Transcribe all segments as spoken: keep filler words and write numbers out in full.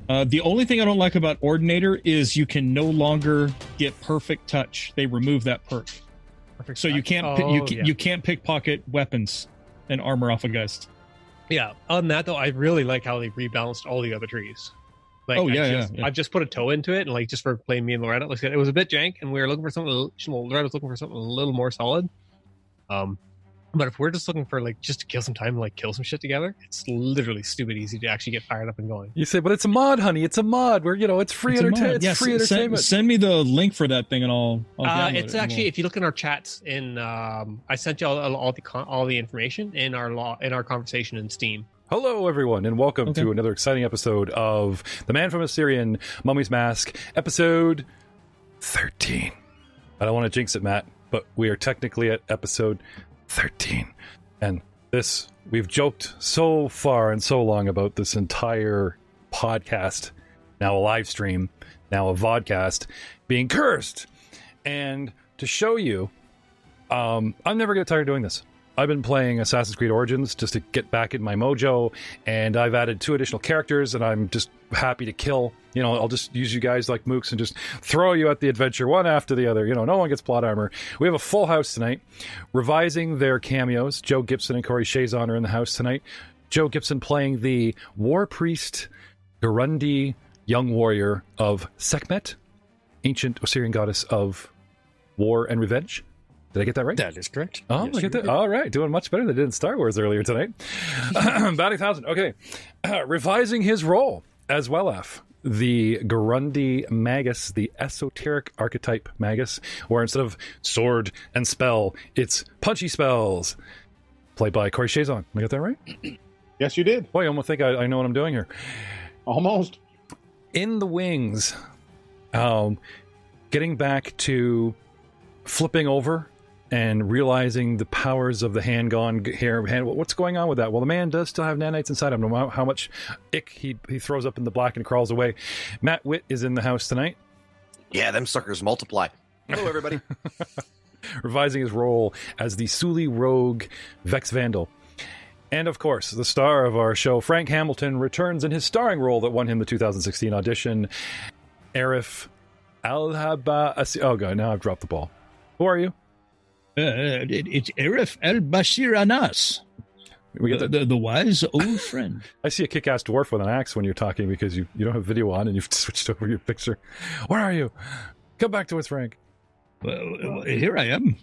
Uh, the only thing I don't like about Ordinator is you can no longer get perfect touch. They remove that perk, Perfect so you can't oh, pi- you can, yeah. you can't pickpocket weapons and armor off a Geist. Yeah. On that though, I really like how they rebalanced all the other trees. Like, Oh, yeah, I yeah, just, yeah. I've just put a toe into it, and like just for playing me and Loretta, like I said, it was a bit jank, and we were looking for something. a little- Well, Loretta was looking for something a little more solid. Um, but if we're just looking for like just to kill some time and like kill some shit together, it's literally stupid easy to actually get fired up and going. You say, but it's a mod, honey. It's a mod. Where you know it's free It's a mod. entertainment. It's Yes, free send, entertainment. send me the link for that thing, and I'll. I'll Uh, download it's it. actually We'll- if you look in our chats in, um, I sent you all, all the con- all the information in our law in our conversation in Steam. Hello, everyone, and welcome Okay. to another exciting episode of The Man from Assyrian, Mummy's Mask, episode thirteen. I don't want to jinx it, Matt, but we are technically at episode thirteen. And this, we've joked so far and so long about this entire podcast, now a live stream, now a vodcast, being cursed. And to show you, um, I'm never going to tire of doing this. I've been playing Assassin's Creed Origins just to get back in my mojo, and I've added two additional characters, and I'm just happy to kill. You know, I'll just use you guys like mooks and just throw you at the adventure one after the other. You know, no one gets plot armor. We have a full house tonight, revising their cameos. Joe Gibson and Corey Chazon are in the house tonight. Joe Gibson playing the War Priest Gurundi young warrior of Sekhmet, ancient Assyrian goddess of war and revenge. Did I get that right? That is correct. Oh, Yes, look you at that. did. All right, doing much better than I did in Star Wars earlier tonight. Batting thousand. Okay. Uh, revising his role as Wellaf, the Gurundi Magus, the esoteric archetype Magus, where instead of sword and spell, it's punchy spells. Played by Corey Chazon. I got that right? Yes, you did. Boy, I almost think I, I know what I'm doing here. Almost. In the wings, um, getting back to flipping over and realizing the powers of the handgun hair. Hand, what's going on with that? Well, the man does still have nanites inside him, no matter how much ick he, he throws up in the black and crawls away. Matt Witt is in the house tonight. Yeah, them suckers multiply. Hello, everybody. Revising his role as the Suli Rogue Vex Vandal. And of course, the star of our show, Frank Hamilton, returns in his starring role that won him the two thousand sixteen audition, Arif Al-Haba. Oh god, now I've dropped the ball. Who are you? Uh, it, it's Arif El Bashir Anas, We get the, the, the, the wise old friend. I see a kick-ass dwarf with an axe when you're talking because you, you don't have video on and you've switched over your picture. Where are you? Come back to us, Frank. Well, here I am.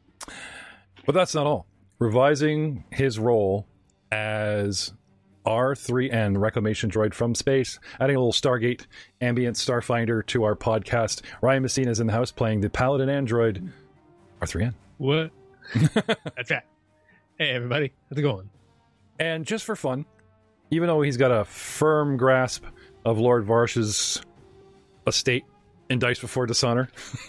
But that's not all. Revising his role as R three N, Reclamation Droid from space, adding a little Stargate ambient Starfinder to our podcast. Ryan Messina is in the house playing the Paladin android R three N. What? That's right. Hey, everybody. How's it going? And just for fun, even though he's got a firm grasp of Lord Varsh's estate in Dice Before Dishonor,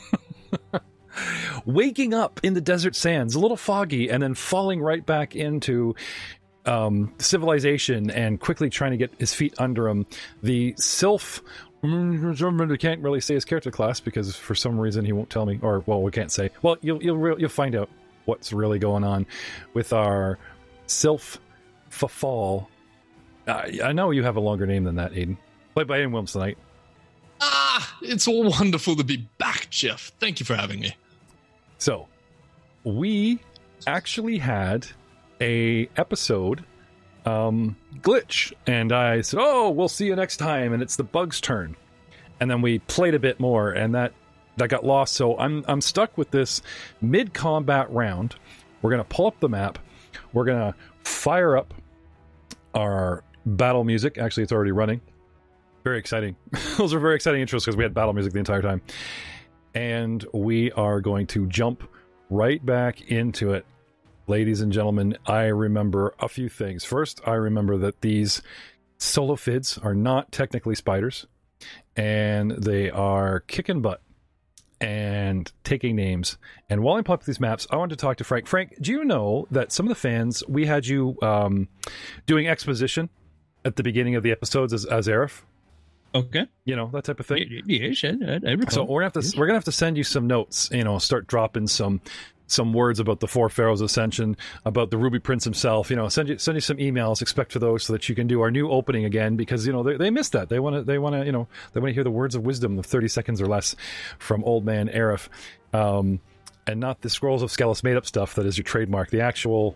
waking up in the desert sands, a little foggy, and then falling right back into um, civilization and quickly trying to get his feet under him, the Sylph... I can't really say his character class because for some reason he won't tell me, or well, we can't say. Well, you'll you'll re- you'll find out what's really going on with our Sylph Fafal. Uh, I know you have a longer name than that, Aiden. Played by Aiden Williams tonight. Ah, it's all wonderful to be back, Jeff. Thank you for having me. So, we actually had a episode um, glitch, and I said, "Oh, we'll see you next time," and it's the bug's turn. And then we played a bit more, and that that got lost. So I'm I'm stuck with this mid combat round. We're gonna pull up the map. We're gonna fire up our battle music. Actually, it's already running. Very exciting. Those are very exciting intros because we had battle music the entire time. And we are going to jump right back into it. Ladies and gentlemen, I remember a few things. First, I remember that these Solophids are not technically spiders, and they are kicking butt and taking names. And while I'm playing these maps, I wanted to talk to Frank. Frank, do you know that some of the fans, we had you um, doing exposition at the beginning of the episodes as, as Arif? Okay. You know, that type of thing? Yes, I, I, I recall. So we're gonna have to Yes. we're gonna have to send you some notes. You know, start dropping some some words about the Four Pharaohs Ascension, about the Ruby Prince himself. You know, send you send you some emails. Expect for those so that you can do our new opening again, because you know they, they missed that. They want to they want to you know they want to hear the words of wisdom of thirty seconds or less from Old Man Aerith, um, and not the Scrolls of Skelos made up stuff that is your trademark. The actual.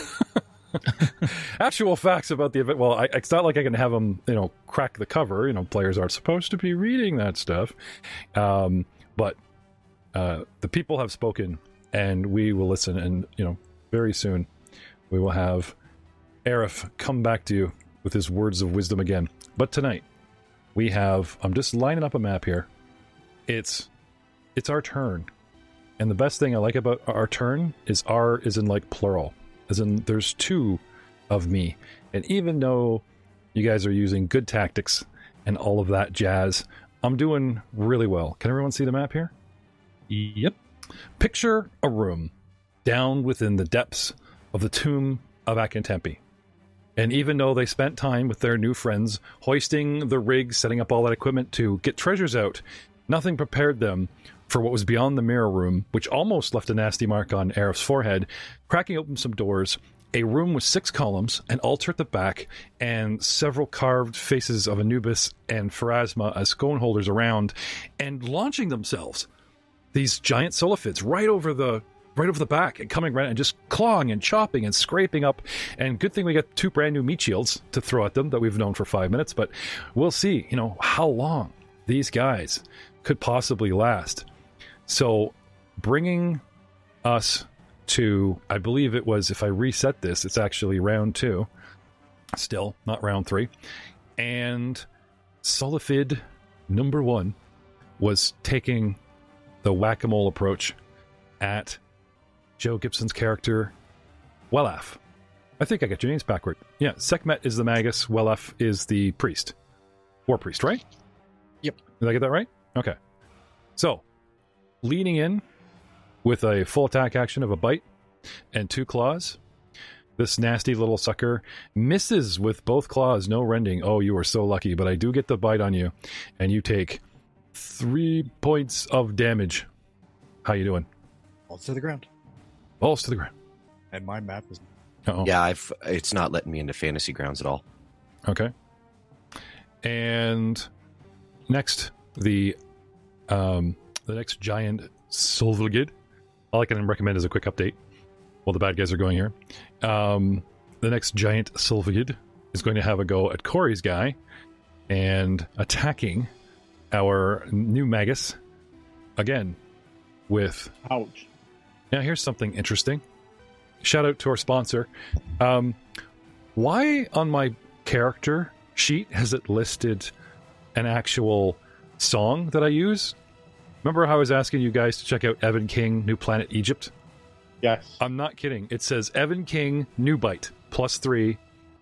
Actual facts about the event. Well, I, it's not like I can have them, you know, crack the cover. You know, players aren't supposed to be reading that stuff. Um, but uh, the people have spoken, and we will listen. And you know, very soon we will have Aerith come back to you with his words of wisdom again. But tonight we have. I'm just lining up a map here. It's it's our turn, and the best thing I like about our turn is our is in like plural. As in, there's two of me. And even though you guys are using good tactics and all of that jazz, I'm doing really well. Can everyone see the map here? Yep. Picture a room down within the depths of the tomb of Akintempi. And even though they spent time with their new friends, hoisting the rig, setting up all that equipment to get treasures out, nothing prepared them for what was beyond the mirror room, which almost left a nasty mark on Aerith's forehead, cracking open some doors, a room with six columns, an altar at the back, and several carved faces of Anubis and Pharasma as scone holders around, and launching themselves, these giant solophids, right over the right over the back, and coming right and just clawing and chopping and scraping up. And good thing we got two brand new meat shields to throw at them that we've known for five minutes, but we'll see, you know, how long these guys could possibly last. So, bringing us to, I believe it was, if I reset this, it's actually round two. Still, not round three. And Solifid number one was taking the whack-a-mole approach at Joe Gibson's character, Wellaf. I think I got your names backward. Yeah, Sekhmet is the Magus, Wellaf is the priest. War priest, right? Yep. Did I get that right? Okay. So, leaning in with a full attack action of a bite and two claws, this nasty little sucker misses with both claws, no rending. Oh, you are so lucky, but I do get the bite on you, and you take three points of damage. How you doing? Balls to the ground. Balls to the ground. And my map is... Uh-oh. Yeah, I've, it's not letting me into fantasy grounds at all. Okay. And next, the... um. The next giant Sylvigid. All I can recommend is a quick update while the bad guys are going here. Um, the next giant Sylvigid is going to have a go at Corey's guy and attacking our new Magus again with... Ouch. Now, here's something interesting. Shout out to our sponsor. Um, why on my character sheet has it listed an actual song that I use? Remember how I was asking you guys to check out Evan King, New Planet Egypt? Yes. I'm not kidding. It says Evan King, New Bite, plus three.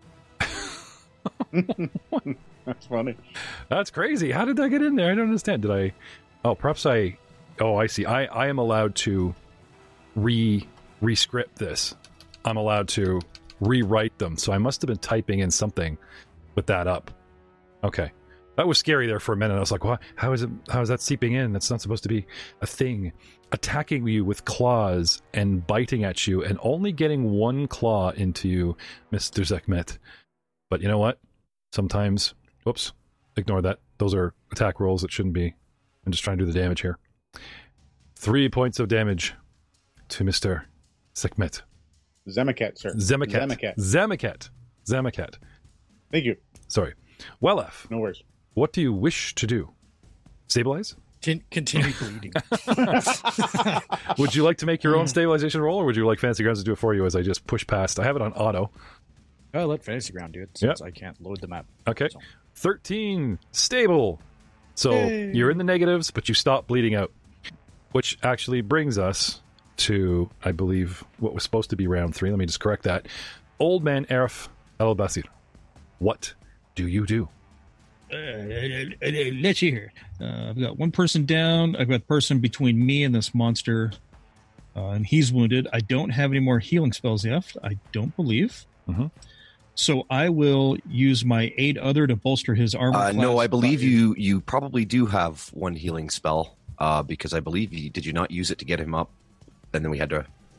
That's funny. That's crazy. How did that get in there? I don't understand. Did I... Oh, perhaps I... Oh, I see. I, I am allowed to re re-script this. I'm allowed to rewrite them. So I must have been typing in something with that up. Okay. That was scary there for a minute. I was like, "What? How is it? How is that seeping in? That's not supposed to be a thing." Attacking you with claws and biting at you, and only getting one claw into you, Mister Sekhmet. But you know what? Sometimes, whoops, ignore that. Those are attack rolls that shouldn't be. I'm just trying to do the damage here. Three points of damage to Mister Sekhmet. Zemaket, sir. Zemaket. Zemaket. Zemaket. Zemaket. Thank you. Sorry. Wellaf. No worries. What do you wish to do? Stabilize? Con- continue bleeding. Would you like to make your own stabilization roll, or would you like Fantasy Grounds to do it for you as I just push past? I have it on auto. I'll let Fantasy Ground do it since yep. I can't load the map. Okay. So. thirteen. Stable. So Yay. You're in the negatives, but you stop bleeding out. Which actually brings us to, I believe, what was supposed to be round three. Let me just correct that. Old Man Aerith El Basir. What do you do? Uh, let's hear. Uh, I've got one person down. I've got a person between me and this monster, uh, and he's wounded. I don't have any more healing spells left, I don't believe. Mm-hmm. So I will use my aid other to bolster his armor. Uh, no, I believe you you probably do have one healing spell, uh, because I believe you did you not use it to get him up, and then we had to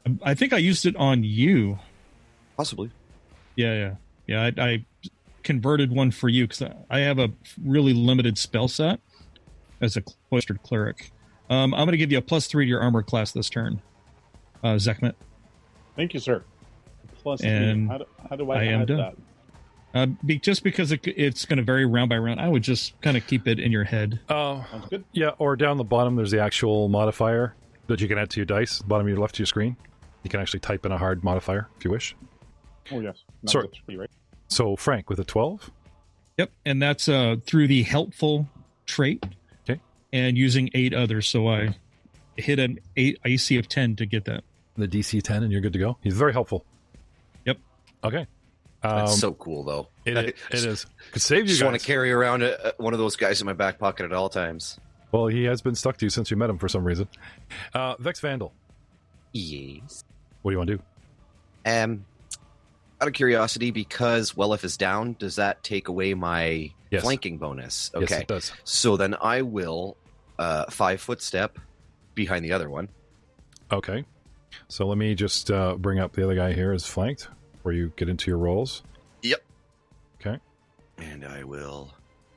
I think I used it on you. Possibly. Yeah, yeah, yeah. I, I converted one for you because I have a really limited spell set as a cloistered cleric. Um, I'm going to give you a plus three to your armor class this turn, uh, Zekmet. Thank you, sir. Plus And three. How do, how do I, I am add done. that? Uh, be, just because it, it's going to vary round by round, I would just kind of keep it in your head. Oh, Sounds good. yeah, or down the bottom, there's the actual modifier that you can add to your dice, bottom of your left of your screen. You can actually type in a hard modifier if you wish. Oh, yes. Not Sorry. the three, right? So, Frank, with a twelve? Yep, and that's uh, through the helpful trait. Okay. And using eight others, so I hit an eight A C of ten to get that. The D C ten, and you're good to go. He's very helpful. Yep. Okay. Um, That's so cool, though. it, it, it is. Could save you Just guys. want to carry around a, a- one of those guys in my back pocket at all times. Well, he has been stuck to you since you met him for some reason. Uh, Vex Vandal, Yes. what do you want to do? Um, out of curiosity, because Wellif is down, does that take away my Yes. flanking bonus? Yes, Okay. it does. So then I will uh, five foot step behind the other one. Okay. So let me just uh, bring up the other guy here is flanked, where you get into your rolls. Yep. Okay. And I will.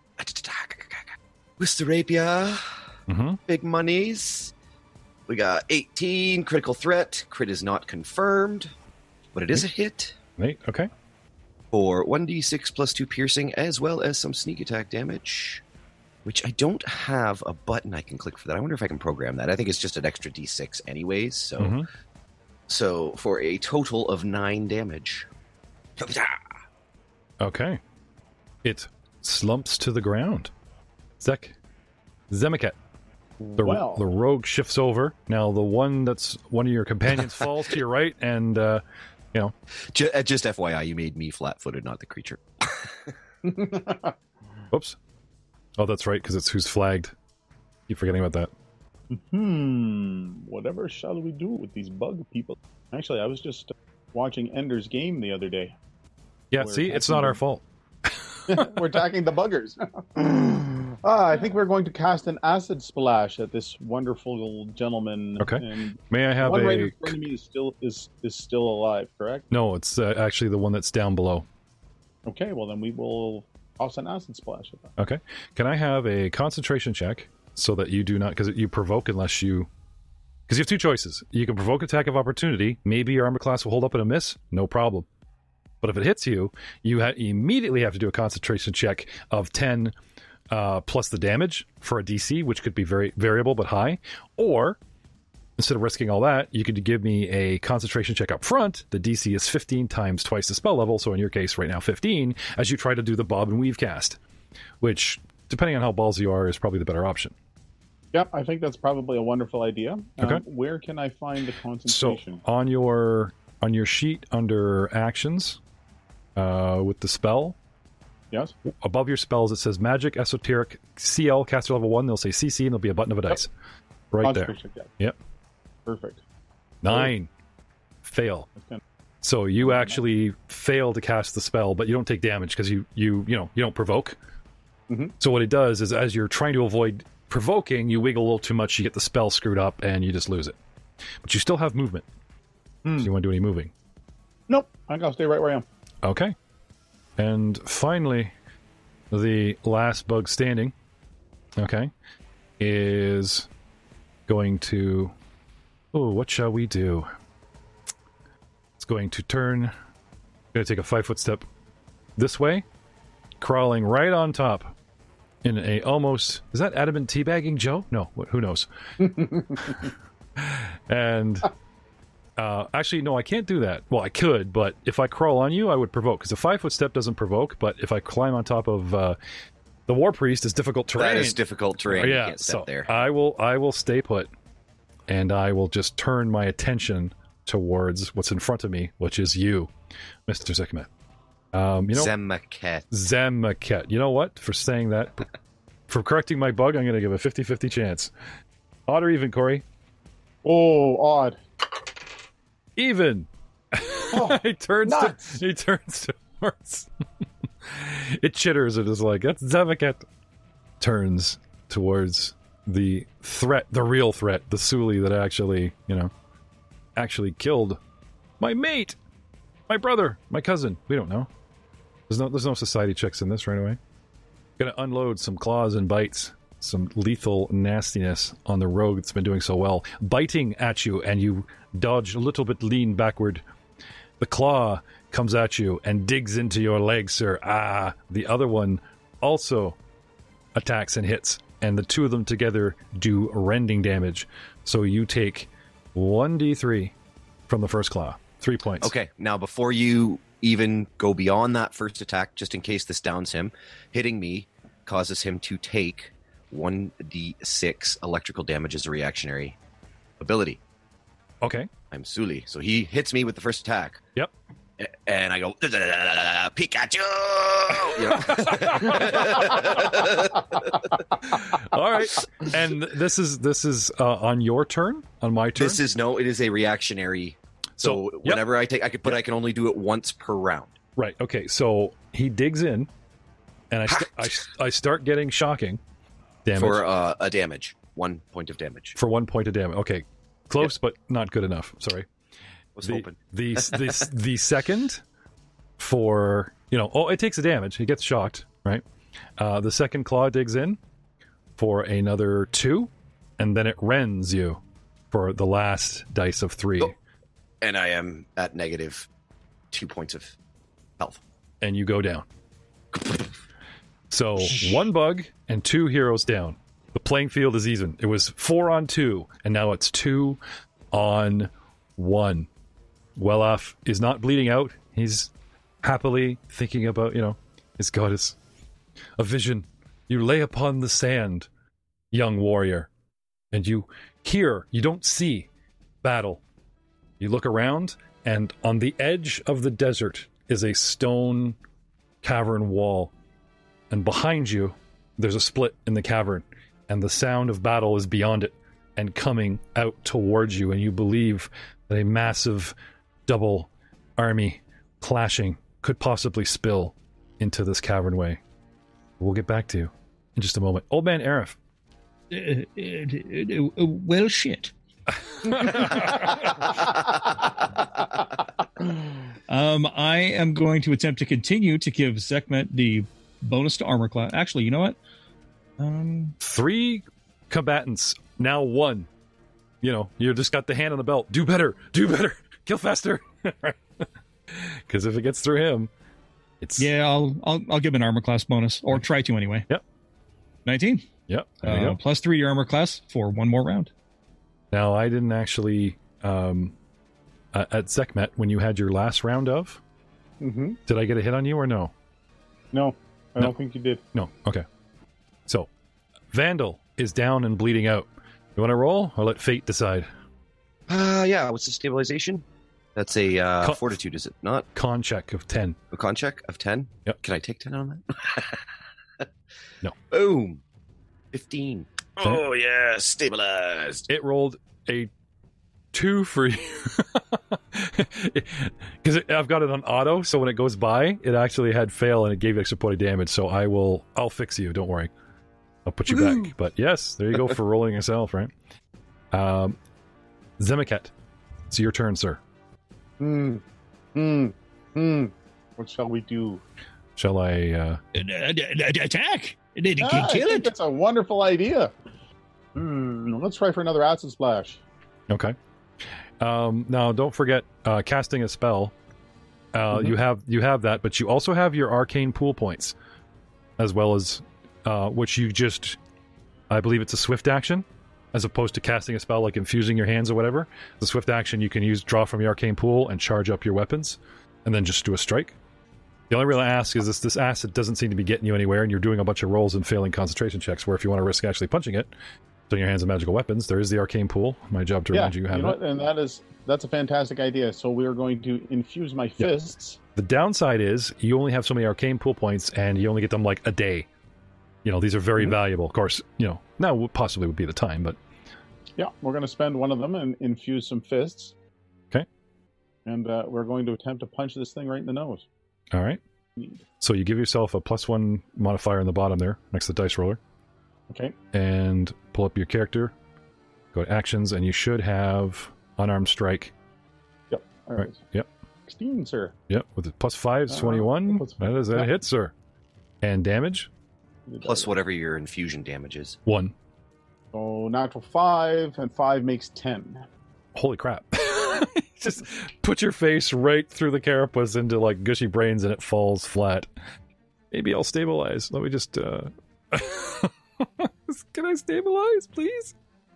With the rapier. Mm-hmm. Big monies. We got eighteen critical threat. Crit is not confirmed, but it is a hit Nate, okay. for one d six plus two piercing, as well as some sneak attack damage, which I don't have a button I can click for that. I wonder if I can program that. I think it's just an extra d six anyways. So, Mhm. so for a total of nine damage. Okay. It slumps to the ground. Zek. Zemaket. The, well, the rogue shifts over. Now, the one that's one of your companions falls to your right, and, uh, you know, Ju- uh, Just F Y I, you made me flat-footed, not the creature. oops. Oh, that's right, because it's who's flagged. Keep forgetting about that. hmm, whatever shall we do with these bug people? Actually, I was just watching Ender's Game the other day. Yeah, We're see, it's attacking not our them. fault. We're attacking the buggers. ah, I think we're going to cast an acid splash at this wonderful gentleman. Okay. And May I have one right a... in front of me is still is is still alive, correct? No, it's uh, actually the one that's down below. Okay, well then we will toss an acid splash at that. Okay. Can I have a concentration check so that you do not... Because you provoke unless you... Because you have two choices. You can provoke attack of opportunity. Maybe your armor class will hold up in a miss. No problem. But if it hits you, you ha- immediately have to do a concentration check of ten uh, plus the damage for a D C, which could be very variable but high. Or, instead of risking all that, you could give me a concentration check up front. The D C is fifteen times twice the spell level, so in your case right now fifteen, as you try to do the bob and weave cast, which, depending on how ballsy you are, is probably the better option. Yep, I think that's probably a wonderful idea. Um, Okay. Where can I find the So concentration? on your on your sheet under actions, uh, with the spell, Yes. above your spells it says magic, esoteric, C L, caster level one. They'll say C C and there'll be a button of a dice. Right there. Concentration check. Yep. Perfect. Nine. Fail. That's good. So you actually fail to cast the spell, but you don't take damage because you, you you know you don't provoke. Mhm. So what it does is, as you're trying to avoid provoking, you wiggle a little too much, you get the spell screwed up, and you just lose it. But you still have movement. Hmm. So you want to do any moving? Nope, I gotta stay right where I am. Okay. And finally, the last bug standing, okay, is going to... Oh, what shall we do? It's going to turn... Going to take a five-foot step this way, crawling right on top in a almost... Is that adamant teabagging, Joe? No, wh- who knows? And... Uh, actually, no, I can't do that. Well, I could, but if I crawl on you, I would provoke. Because a five-foot step doesn't provoke, but if I climb on top of uh, the War Priest, is difficult terrain. That is difficult terrain. You Yeah, can't so step there. I will, I will stay put, and I will just turn my attention towards what's in front of me, which is you, Mister Zekmet. Um, you know, Zemaket. Zemaket. You know what? For saying that, for correcting my bug, I'm going to give a fifty-fifty chance. Odd or even, Corey? Oh, odd. Even. Oh, he turns nuts. to, he turns towards it chitters. It is like, that's Zemaket. Turns towards the threat, the real threat, the Suli that actually, you know, actually killed my mate, my brother, my cousin. We don't know. There's no there's no society checks in this right away. Gonna unload some claws and bites, some lethal nastiness on the rogue that's been doing so well, biting at you, and you dodge a little bit, lean backward. The claw comes at you and digs into your leg, sir. Ah, the other one also attacks and hits, and the two of them together do rending damage. So you take one d three from the first claw. Three points. Okay, now before you even go beyond that first attack, just in case this downs him, hitting me causes him to take one d six electrical damage as a reactionary ability. Okay. I'm Sully, so he hits me with the first attack. Yep. And I go, Pikachu! You know? All right. And this is this is uh, on your turn? On my turn? This is, no, it is a reactionary. So, So, yep. whenever I take, I could, but I can only do it once per round. Right. Okay. So he digs in, and I st- I, st- I start getting shocking damage For uh, a damage. One point of damage. for one point of damage. Okay, close, but not good enough. Sorry. Was The hoping. the the, the second for you know oh it takes a damage. He gets shocked. Right. Uh, the second claw digs in for another two, and then it rends you for the last dice of three. Oh. And I am at negative two points of health. And you go down. So one bug and two heroes down. The playing field is even. It was four on two, and now it's two on one. Welaf is not bleeding out. He's happily thinking about, you know, his goddess. A vision. You lay upon the sand, young warrior, and you hear, you don't see battle. You look around, and on the edge of the desert is a stone cavern wall. And behind you, there's a split in the cavern, and the sound of battle is beyond it and coming out towards you, and you believe that a massive double army clashing could possibly spill into this cavernway. We'll get back to you in just a moment. Old man Aerith. Uh, uh, uh, uh, well, shit. um, I am going to attempt to continue to give Sekhmet the bonus to armor class. Actually, you know what? Um, Three combatants, now one. You know, you just got the hand on the belt. Do better, do better, kill faster. Because if it gets through him, it's yeah, I'll I'll I'll give an armor class bonus, or try to anyway. Yep. nineteen. Yep. There you Uh, go. plus three to your armor class for one more round. Now, I didn't actually um, uh, at Sekhmet when you had your last round of. Mm-hmm. Did I get a hit on you or no? No, I No. don't think you did. No. Okay. So, Vandal is down and bleeding out. You want to roll or let fate decide? Uh, yeah, what's the stabilization? That's a uh, Co- fortitude, is it not? Con check of ten. A con check of ten? Yep. Can I take ten on that? No. Boom. fifteen. Okay. Oh, yeah, stabilized. It rolled a two for you. Because I've got it on auto, so when it goes by, it actually had fail and it gave extra point of damage. So I will, I'll fix you. Don't worry. I'll put you Woo. back. But yes, there you go for rolling yourself, right? Um, Zemiket, it's your turn, sir. Hmm. Hmm. Hmm. What shall we do? Shall I? Uh, Uh, uh, uh, Attack! Did he Ah, I kill think it? that's a wonderful idea. Hmm. Let's try for another acid splash. okay. Um, now, don't forget uh, casting a spell. Uh, Mhm. You have you have that, but you also have your arcane pool points, as well as uh, which you just, I believe it's a swift action, as opposed to casting a spell like infusing your hands or whatever. The swift action you can use, draw from the arcane pool and charge up your weapons, and then just do a strike. The only real ask is this: this acid doesn't seem to be getting you anywhere, and you're doing a bunch of rolls and failing concentration checks. Where if you want to risk actually punching it, putting your hands on magical weapons, there is the arcane pool. My job to Yeah, remind you you have you know that. what? And that is that's a fantastic idea. So we are going to infuse my Yeah. fists. The downside is you only have so many arcane pool points, and you only get them like a day. You know, these are very Mhm. valuable. Of course, you know, now would- possibly would be the time, but Yeah, we're going to spend one of them and infuse some fists. Okay. And uh, we're going to attempt to punch this thing right in the nose. all right. So you give yourself a plus one modifier in the bottom there, next to the dice roller, Okay. and pull up your character, go to actions, and you should have unarmed strike All Right. right. Yep. sixteen, sir. Yep. With the plus five, it's Uh, twenty-one. plus- That is a yeah. hit, sir. And damage? Plus whatever your infusion damage is. One. So natural five, and five makes ten. Holy crap. Just put your face right through the carapace into like gushy brains and it falls flat. Maybe I'll stabilize. Let me just uh can I stabilize, please?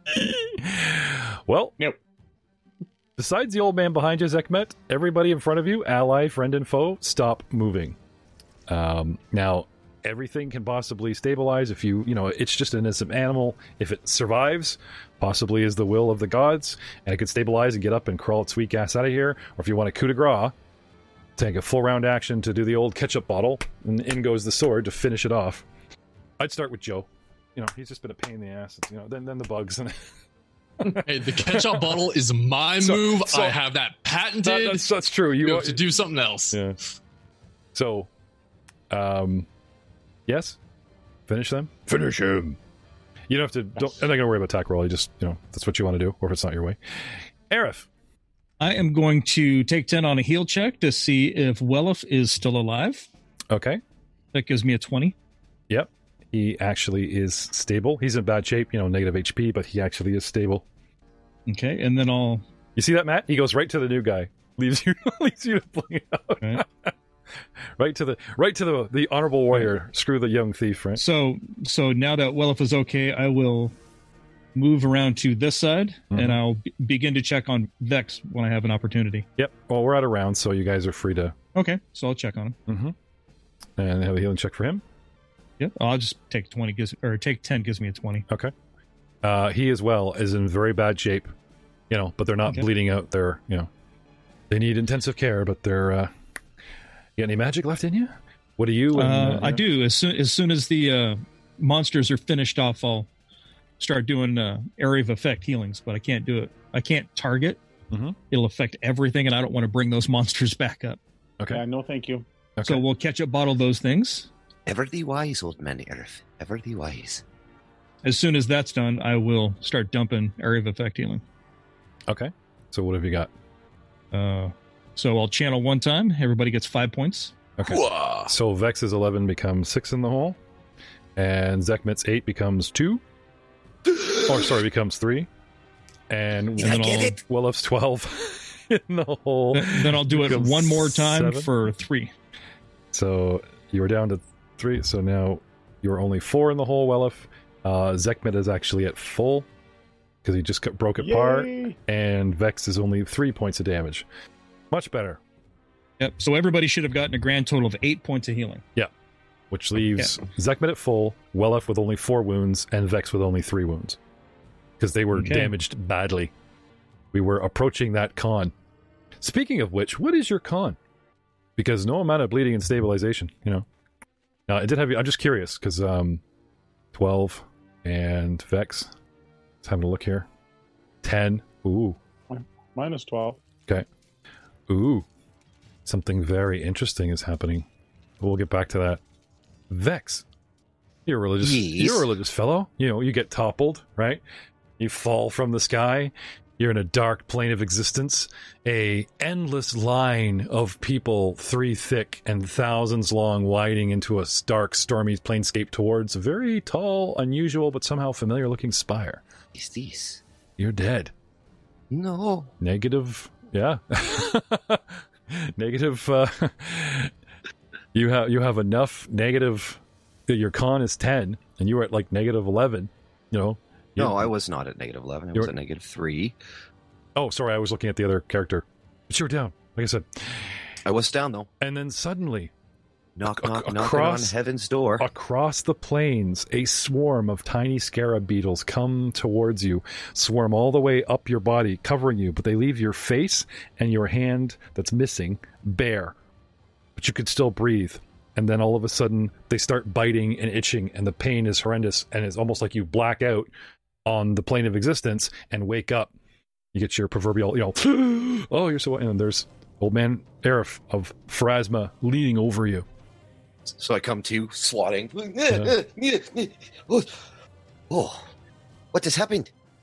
Well, Nope. Besides the old man behind you, Zekmet, everybody in front of you, ally, friend, and foe, stop moving. Um, now, everything can possibly stabilize if you, you know, it's just an innocent animal. If it survives, possibly is the will of the gods, and it could stabilize and get up and crawl its weak ass out of here. Or if you want a coup de grace, take a full round action to do the old ketchup bottle, and in goes the sword to finish it off. I'd start with Joe. You know, he's just been a pain in the ass. You know, then then the bugs and. Hey, the ketchup bottle is my So- move. so- I have that patented. That- that's, that's true. you You have to do something else. Yeah. So, um, yes, finish them. Finish him. You don't have to. Don't, I'm not going to worry about attack roll. You just, you know, that's what you want to do, or if it's not your way. Aerith. I am going to take ten on a heal check to see if Wellif is still alive. Okay. That gives me a twenty. Yep. He actually is stable. He's in bad shape, you know, negative H P, but he actually is stable. Okay, and then I'll. You see that, Matt? He goes right to the new guy. Leaves you, leaves you to play it out. Right. right to the, right to the, the honorable warrior. Screw the young thief, right? So, so now that Wellif is okay, I will move around to this side, Mhm. and I'll b- begin to check on Vex when I have an opportunity. Yep. Well, we're out of rounds, so you guys are free to. Okay, so I'll check on him. Mm-hmm. And have a healing check for him. Yep, I'll just take twenty, gives or take ten, gives me a twenty. Okay. Uh, he as well is in very bad shape, you know, but they're not Okay. bleeding out. They're, you know, they need intensive care, but they're. Uh, you got any magic left in you? What do you? Uh, and, I do. As soon as soon as the uh, monsters are finished off, I'll start doing uh, area of effect healings. But I can't do it. I can't target. Mhm. It'll affect everything, and I don't want to bring those monsters back up. Okay. Yeah, no, thank you. Okay. So we'll catch up, bottle those things. Ever thee wise, old man Aerith. Ever thee wise. As soon as that's done, I will start dumping area of effect healing. Okay. So what have you got? Uh, so I'll channel one time. Everybody gets five points. Okay. So Vex's eleven becomes six in the hole, and Zekmit's eight becomes two. or sorry, becomes three, and And then get I'll, it? Willow's twelve in the hole. then then I'll do it becomes one more time seven. for three. So you were down to three. So now you're only four in the hole, Wellif. Uh, Zekmit is actually at full because he just got, broke apart, Yay! and Vex is only three points of damage. Much better. Yep. So everybody should have gotten a grand total of eight points of healing. Which leaves Zekmit at full, Wellif with only four wounds, and Vex with only three wounds. Because they were Okay. damaged badly. We were approaching that con. Speaking of which, what is your con? Because no amount of bleeding and stabilization, you know. Now, I did have you, I'm just curious, because um, twelve and Vex. Let's have a look here. ten. Ooh. Minus twelve. Ooh. Something very interesting is happening. We'll get back to that. Vex. You're a religious Yes. you're a religious fellow. You know, you get toppled, right? You fall from the sky. You're in a dark plane of existence. A endless line of people, three thick and thousands long, widening into a dark, stormy planescape towards a very tall, unusual, but somehow familiar looking spire. Is this? You're dead. No. Negative, yeah. Negative. Uh, you have you have enough negative. Your con is ten, and you were at like negative eleven. You know. No, You- I was not at negative eleven. I You was were- at negative three. Oh, sorry, I was looking at the other character. But you were down, like I said. I was down, though. And then suddenly, Knock, Ac- knock, knocking on across- heaven's door. across the plains, a swarm of tiny scarab beetles come towards you, swarm all the way up your body, covering you, but they leave your face and your hand that's missing bare. But you could still breathe. And then all of a sudden, they start biting and itching, and the pain is horrendous, and it's almost like you black out on the plane of existence and wake up. You get your proverbial, you know, oh, you're so... And there's old man Aerith of Pharasma leaning over you. So I come to, swatting. Yeah. Oh, what has happened?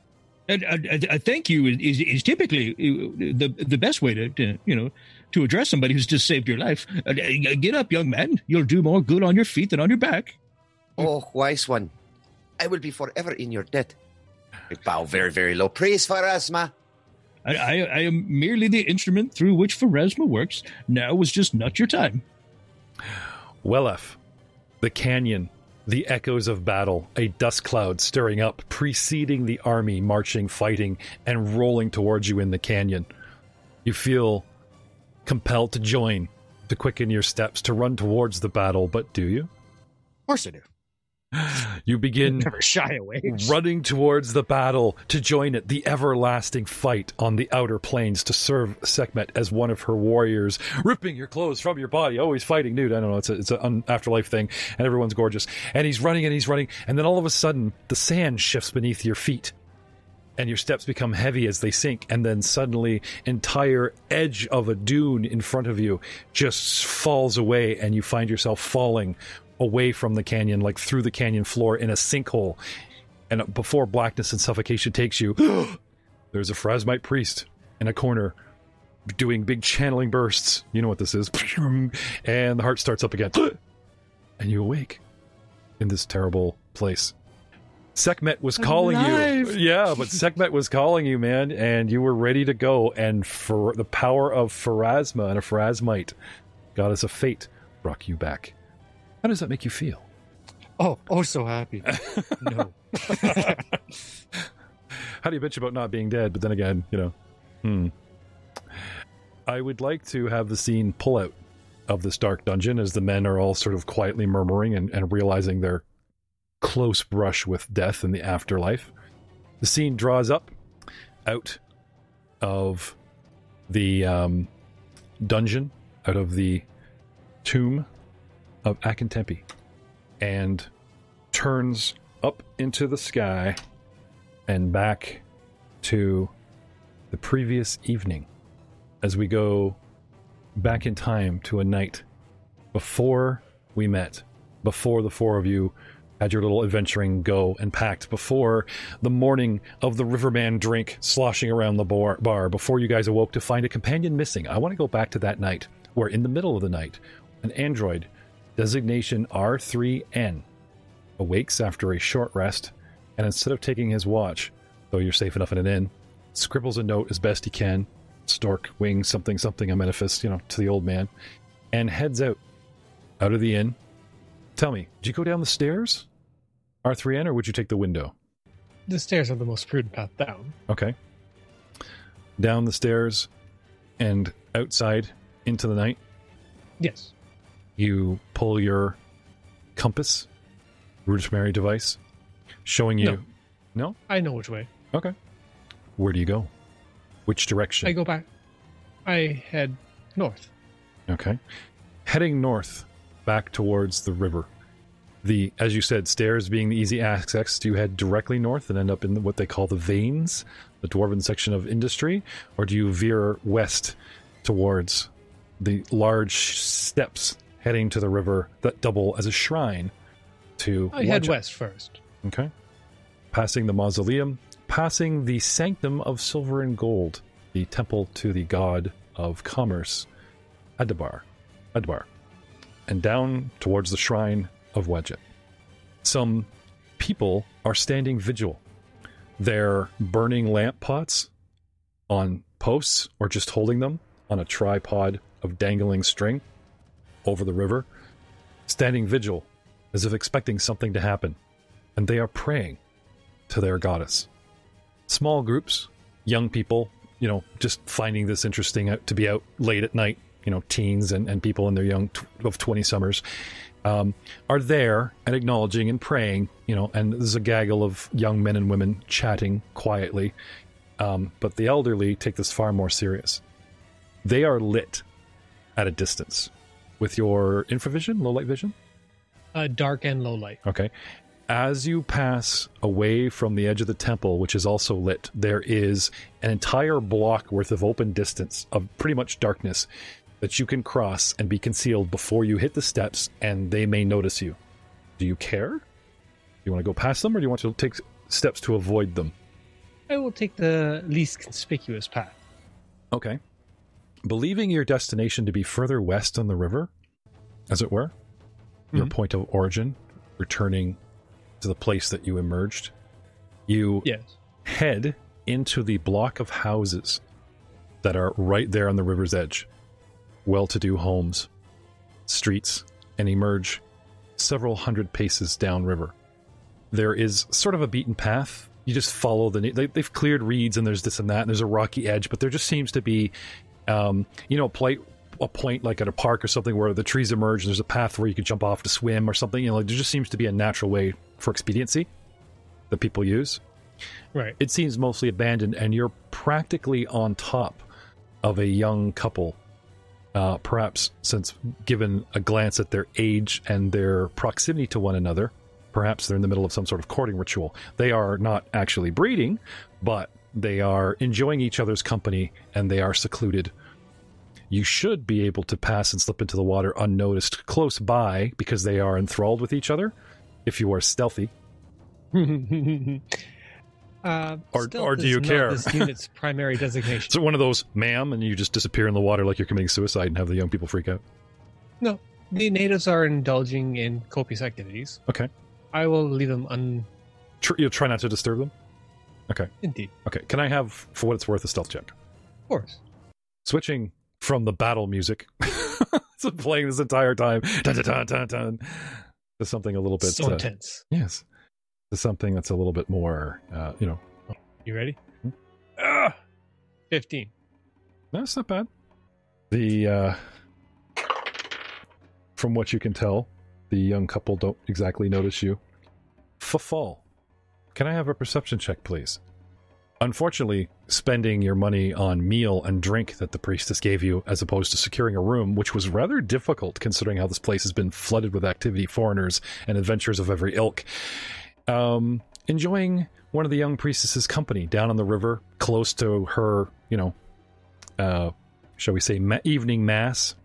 And a, a thank you is, is typically the the best way to, to you know to address somebody who's just saved your life. Uh, Get up, young man. You'll do more good on your feet than on your back. Oh, wise one. I will be forever in your debt. I bow very, very low. Praise Pharasma. I, I, I am merely the instrument through which Pharasma works. Now is just not your time. Wellef, the canyon, the echoes of battle, a dust cloud stirring up, preceding the army marching, fighting, and rolling towards you in the canyon. You feel compelled to join, to quicken your steps, to run towards the battle, but do you? Of course I do. You begin Never shy away. running towards the battle to join it, the everlasting fight on the outer plains to serve Sekhmet as one of her warriors, ripping your clothes from your body, always fighting nude. I don't know, it's a, it's an afterlife thing, and everyone's gorgeous. And he's running and he's running, and then all of a sudden, the sand shifts beneath your feet, and your steps become heavy as they sink, and then suddenly, entire edge of a dune in front of you just falls away, and you find yourself falling away from the canyon, like through the canyon floor in a sinkhole. And before blackness and suffocation takes you, there's a Phrasmite priest in a corner doing big channeling bursts. You know what this is. And the heart starts up again. And you awake in this terrible place. Sekhmet was calling you. Yeah, but Sekhmet was calling you, man, and you were ready to go. And for the power of Pharasma and a Phrasmite, goddess of fate, brought you back. How does that make you feel? Oh, oh, so happy. No. How do you bitch about not being dead? But then again, you know, hmm. I would like to have the scene pull out of this dark dungeon as the men are all sort of quietly murmuring and, and realizing their close brush with death in the afterlife. The scene draws up out of the um, dungeon, out of the tomb of Akintempi, and turns up into the sky and back to the previous evening as we go back in time to a night before we met, before the four of you had your little adventuring go and packed, before the morning of the Riverman drink sloshing around the bar, bar, before you guys awoke to find a companion missing. I want to go back to that night where in the middle of the night, an android, designation R three N, awakes after a short rest, and instead of taking his watch, though you're safe enough in an inn, scribbles a note as best he can, stork, wing, something, something, a Amenephis, you know, to the old man, and heads out, out of the inn. Tell me, did you go down the stairs, R three N, or would you take the window? The stairs are the most prudent path down. Okay. Down the stairs and outside into the night? Yes. You pull your compass, rudimentary device, showing you... No. No? I know which way. Okay. Where do you go? Which direction? I go back. I head north. Okay. Heading north, back towards the river. The, as you said, stairs being the easy access, do you head directly north and end up in what they call the veins, the dwarven section of industry, or do you veer west towards the large steps heading to the river that double as a shrine to... I head west first. Okay. Passing the mausoleum, passing the Sanctum of Silver and Gold, the temple to the god of commerce, Adabar, Adabar, and down towards the shrine of Wedget. Some people are standing vigil. They're burning lamp pots on posts or just holding them on a tripod of dangling string over the river, standing vigil as if expecting something to happen, and they are praying to their goddess. Small groups, young people, you know, just finding this interesting out to be out late at night, you know, teens and, and people in their young t- of twenty summers, um, are there and acknowledging and praying, you know, and there's a gaggle of young men and women chatting quietly, um, but the elderly take this far more serious. They are lit at a distance with your infravision, low light vision? Uh, dark and low light. Okay. As you pass away from the edge of the temple, which is also lit, there is an entire block worth of open distance of pretty much darkness that you can cross and be concealed before you hit the steps, and they may notice you. Do you care? Do you want to go past them, or do you want to take steps to avoid them? I will take the least conspicuous path. Okay. Believing your destination to be further west on the river, as it were, your Mhm. point of origin, returning to the place that you emerged, you Yes. head into the block of houses that are right there on the river's edge. Well-to-do homes, streets, and emerge several hundred paces downriver. There is sort of a beaten path. You just follow the... They, they've cleared reeds, and there's this and that, and there's a rocky edge, but there just seems to be, um, you know, a point, a point like at a park or something where the trees emerge, and there's a path where you could jump off to swim or something. You know, like, there just seems to be a natural way for expediency that people use. Right. It seems mostly abandoned, and you're practically on top of a young couple. Uh, perhaps, since given a glance at their age and their proximity to one another, perhaps they're in the middle of some sort of courting ritual. They are not actually breeding, but they are enjoying each other's company, and they are secluded. You should be able to pass and slip into the water unnoticed close by, because they are enthralled with each other, if you are stealthy. uh, Or- stealth or do is you not care? This unit's primary designation. So one of those, ma'am, and you just disappear in the water like you're committing suicide and have the young people freak out. No, the natives are indulging in copious activities. Okay. I will leave them un. Tr- you'll try not to disturb them? Okay. Indeed, Okay. Can I have, for what it's worth, a stealth check? of course. Switching from the battle music, it's been playing this entire time, dun, dun, dun, dun, dun, to something a little bit... So uh, intense. yes. To something that's a little bit more, uh, you know... You ready? Hmm? Ah, Fifteen. No, it's not bad. The, uh... From what you can tell, the young couple don't exactly notice you. Fa-fall. Can I have a perception check, please? Unfortunately, spending your money on meal and drink that the priestess gave you, as opposed to securing a room, which was rather difficult considering how this place has been flooded with activity, foreigners, and adventurers of every ilk. Um, enjoying one of the young priestess's company down on the river, close to her, you know, uh, shall we say, ma- evening mass.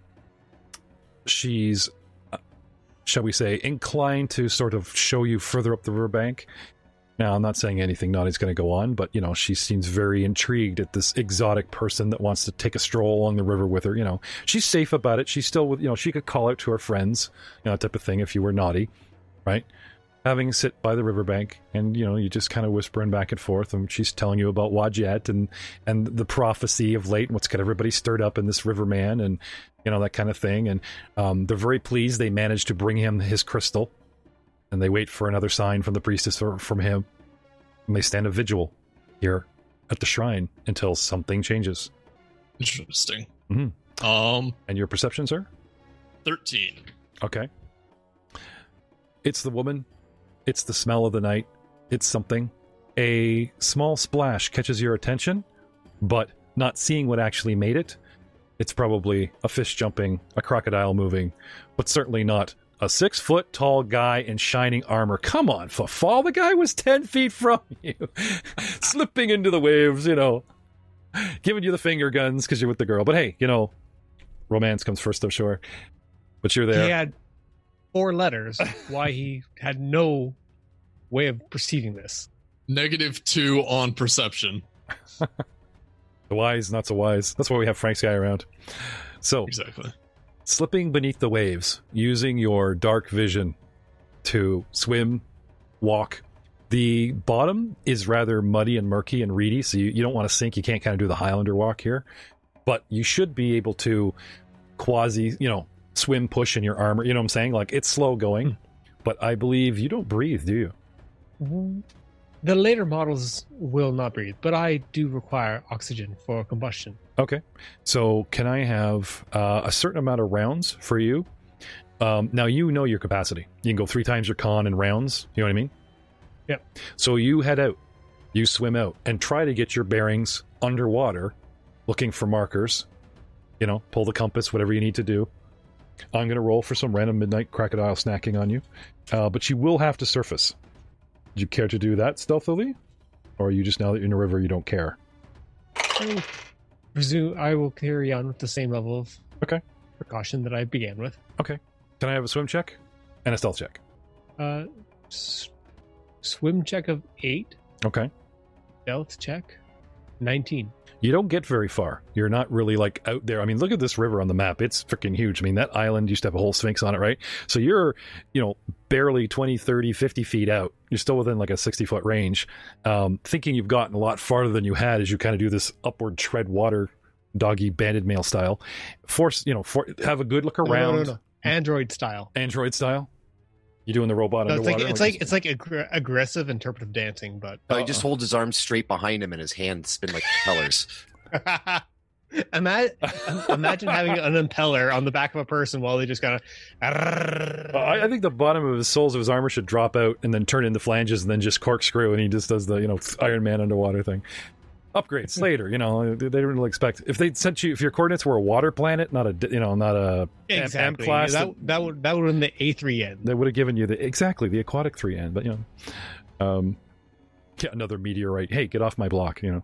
She's, uh, shall we say, inclined to sort of show you further up the riverbank. Now, I'm not saying anything naughty's going to go on, but, you know, she seems very intrigued at this exotic person that wants to take a stroll along the river with her. You know, she's safe about it. She's still with, you know, she could call out to her friends, you know, that type of thing if you were naughty, right? Having sit by the riverbank, and, you know, you just kind of whispering back and forth, and she's telling you about Wadjet and, and the prophecy of late and what's got everybody stirred up in this riverman and, you know, that kind of thing. And um, they're very pleased they managed to bring him his crystal. And they wait for another sign from the priestess or from him. And they stand a vigil here at the shrine until something changes. Interesting. Mhm. Um, And your perception, sir? thirteen. Okay. It's the woman. It's the smell of the night. It's something. A small splash catches your attention, but not seeing what actually made it. It's probably a fish jumping, a crocodile moving, but certainly not a six-foot tall guy in shining armor. Come on, Fa-fall, the guy was ten feet from you. Slipping into the waves, you know. Giving you the finger guns because you're with the girl. But hey, you know, romance comes first, I'm sure. But you're there. He had four letters. Why he had no way of perceiving this. Negative two on perception. The wise, not so wise. That's why we have Frank's guy around. So, Exactly. slipping beneath the waves, using your dark vision to swim, walk. The bottom is rather muddy and murky and reedy, so you, you don't want to sink. You can't kind of do the Highlander walk here. But you should be able to quasi, you know, swim, push in your armor. You know what I'm saying? Like, it's slow going. But I believe you don't breathe, do you? The later models will not breathe, but I do require oxygen for combustion. Okay. So can I have uh, a certain amount of rounds for you? Um, now, you know your capacity. You can go three times your con in rounds. You know what I mean? Yep. So you head out. You swim out and try to get your bearings underwater, looking for markers. You know, pull the compass, whatever you need to do. I'm going to roll for some random midnight crocodile snacking on you. Uh, but you will have to surface. Do you care to do that stealthily? Or are you just, now that you're in the river, you don't care? I will presume I will carry on with the same level of Okay. precaution that I began with. Okay. Can I have a swim check? And a stealth check. Uh, s- swim check of eight. Okay. Stealth check. nineteen. You don't get very far. You're not really like out there. I mean, look at this river on the map. It's freaking huge. I mean, that island used to have a whole sphinx on it, right? So you're, you know, barely twenty, thirty, fifty feet out. You're still within like a sixty foot range. Um, thinking you've gotten a lot farther than you had as you kind of do this upward tread water doggy banded mail style. Force, you know, for, have a good look around. No, no, no, no. Android style. Android style? You doing the robot No, it's underwater? like it's like it's like aggr- aggressive interpretive dancing, but Oh, he just holds his arms straight behind him and his hands spin like propellers. imagine, imagine having an impeller on the back of a person while they just kind of. Uh, I, I think the bottom of his soles of his armor should drop out and then turn into flanges and then just corkscrew, and he just does the, you know, Iron Man underwater thing. Upgrades later, you know, they, they didn't really expect. If they sent you, if your coordinates were a water planet, not a, you know, not a Exactly. M class, That, that would that would have been the A three end. they would have given you the exactly the aquatic three end. But you know, um, yeah, another meteorite. Hey, get off my block! You know,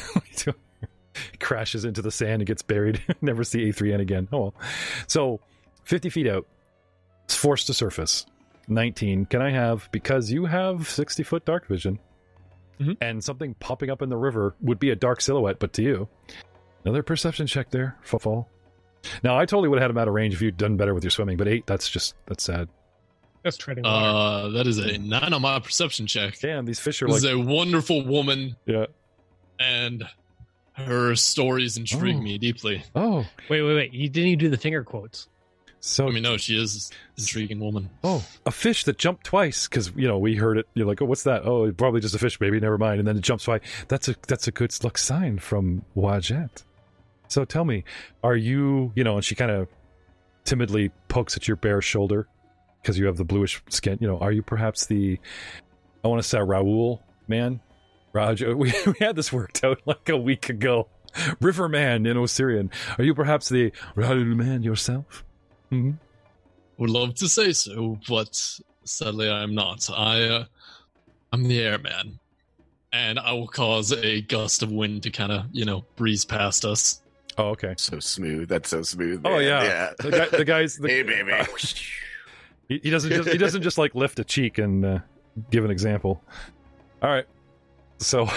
crashes into the sand and gets buried. Never see A three N again. Oh well. So, fifty feet out, it's forced to surface. nineteen. Can I have, because you have sixty foot dark vision, mm-hmm. and something popping up in the river would be a dark silhouette, but to you, another perception check there, fall. Now, I totally would have had him out of range if you'd done better with your swimming, but eight, that's just, that's sad. That's treading water. Uh, that is a nine on my perception check. Damn, these fish are This like... is a wonderful woman, Yeah. and her stories intrigue Oh. me deeply. Oh, Wait, wait, wait! You didn't even do the finger quotes. so... I mean, no, she is an intriguing woman. Oh, a fish that jumped twice, because, you know, we heard it. You're like, oh, what's that? Oh, probably just a fish, baby. Never mind. And then it jumps by. That's a that's a good luck sign from Wajet. So tell me, are you, you know, and she kind of timidly pokes at your bare shoulder because you have the bluish skin. You know, are you perhaps the, I want to say Raoul man? Raj, we, we had this worked out like a week ago. Riverman in Osirian. Are you perhaps the Raoul man yourself? Mm-hmm. Would love to say so, but sadly I am not. I, uh, I'm the airman, and I will cause a gust of wind to kind of, you know, breeze past us. Oh, okay. So smooth. That's so smooth. Oh man. yeah. yeah. The, guy, the guy's the, Hey, baby. uh, he, he doesn't just he doesn't just like lift a cheek and uh, give an example. All right. So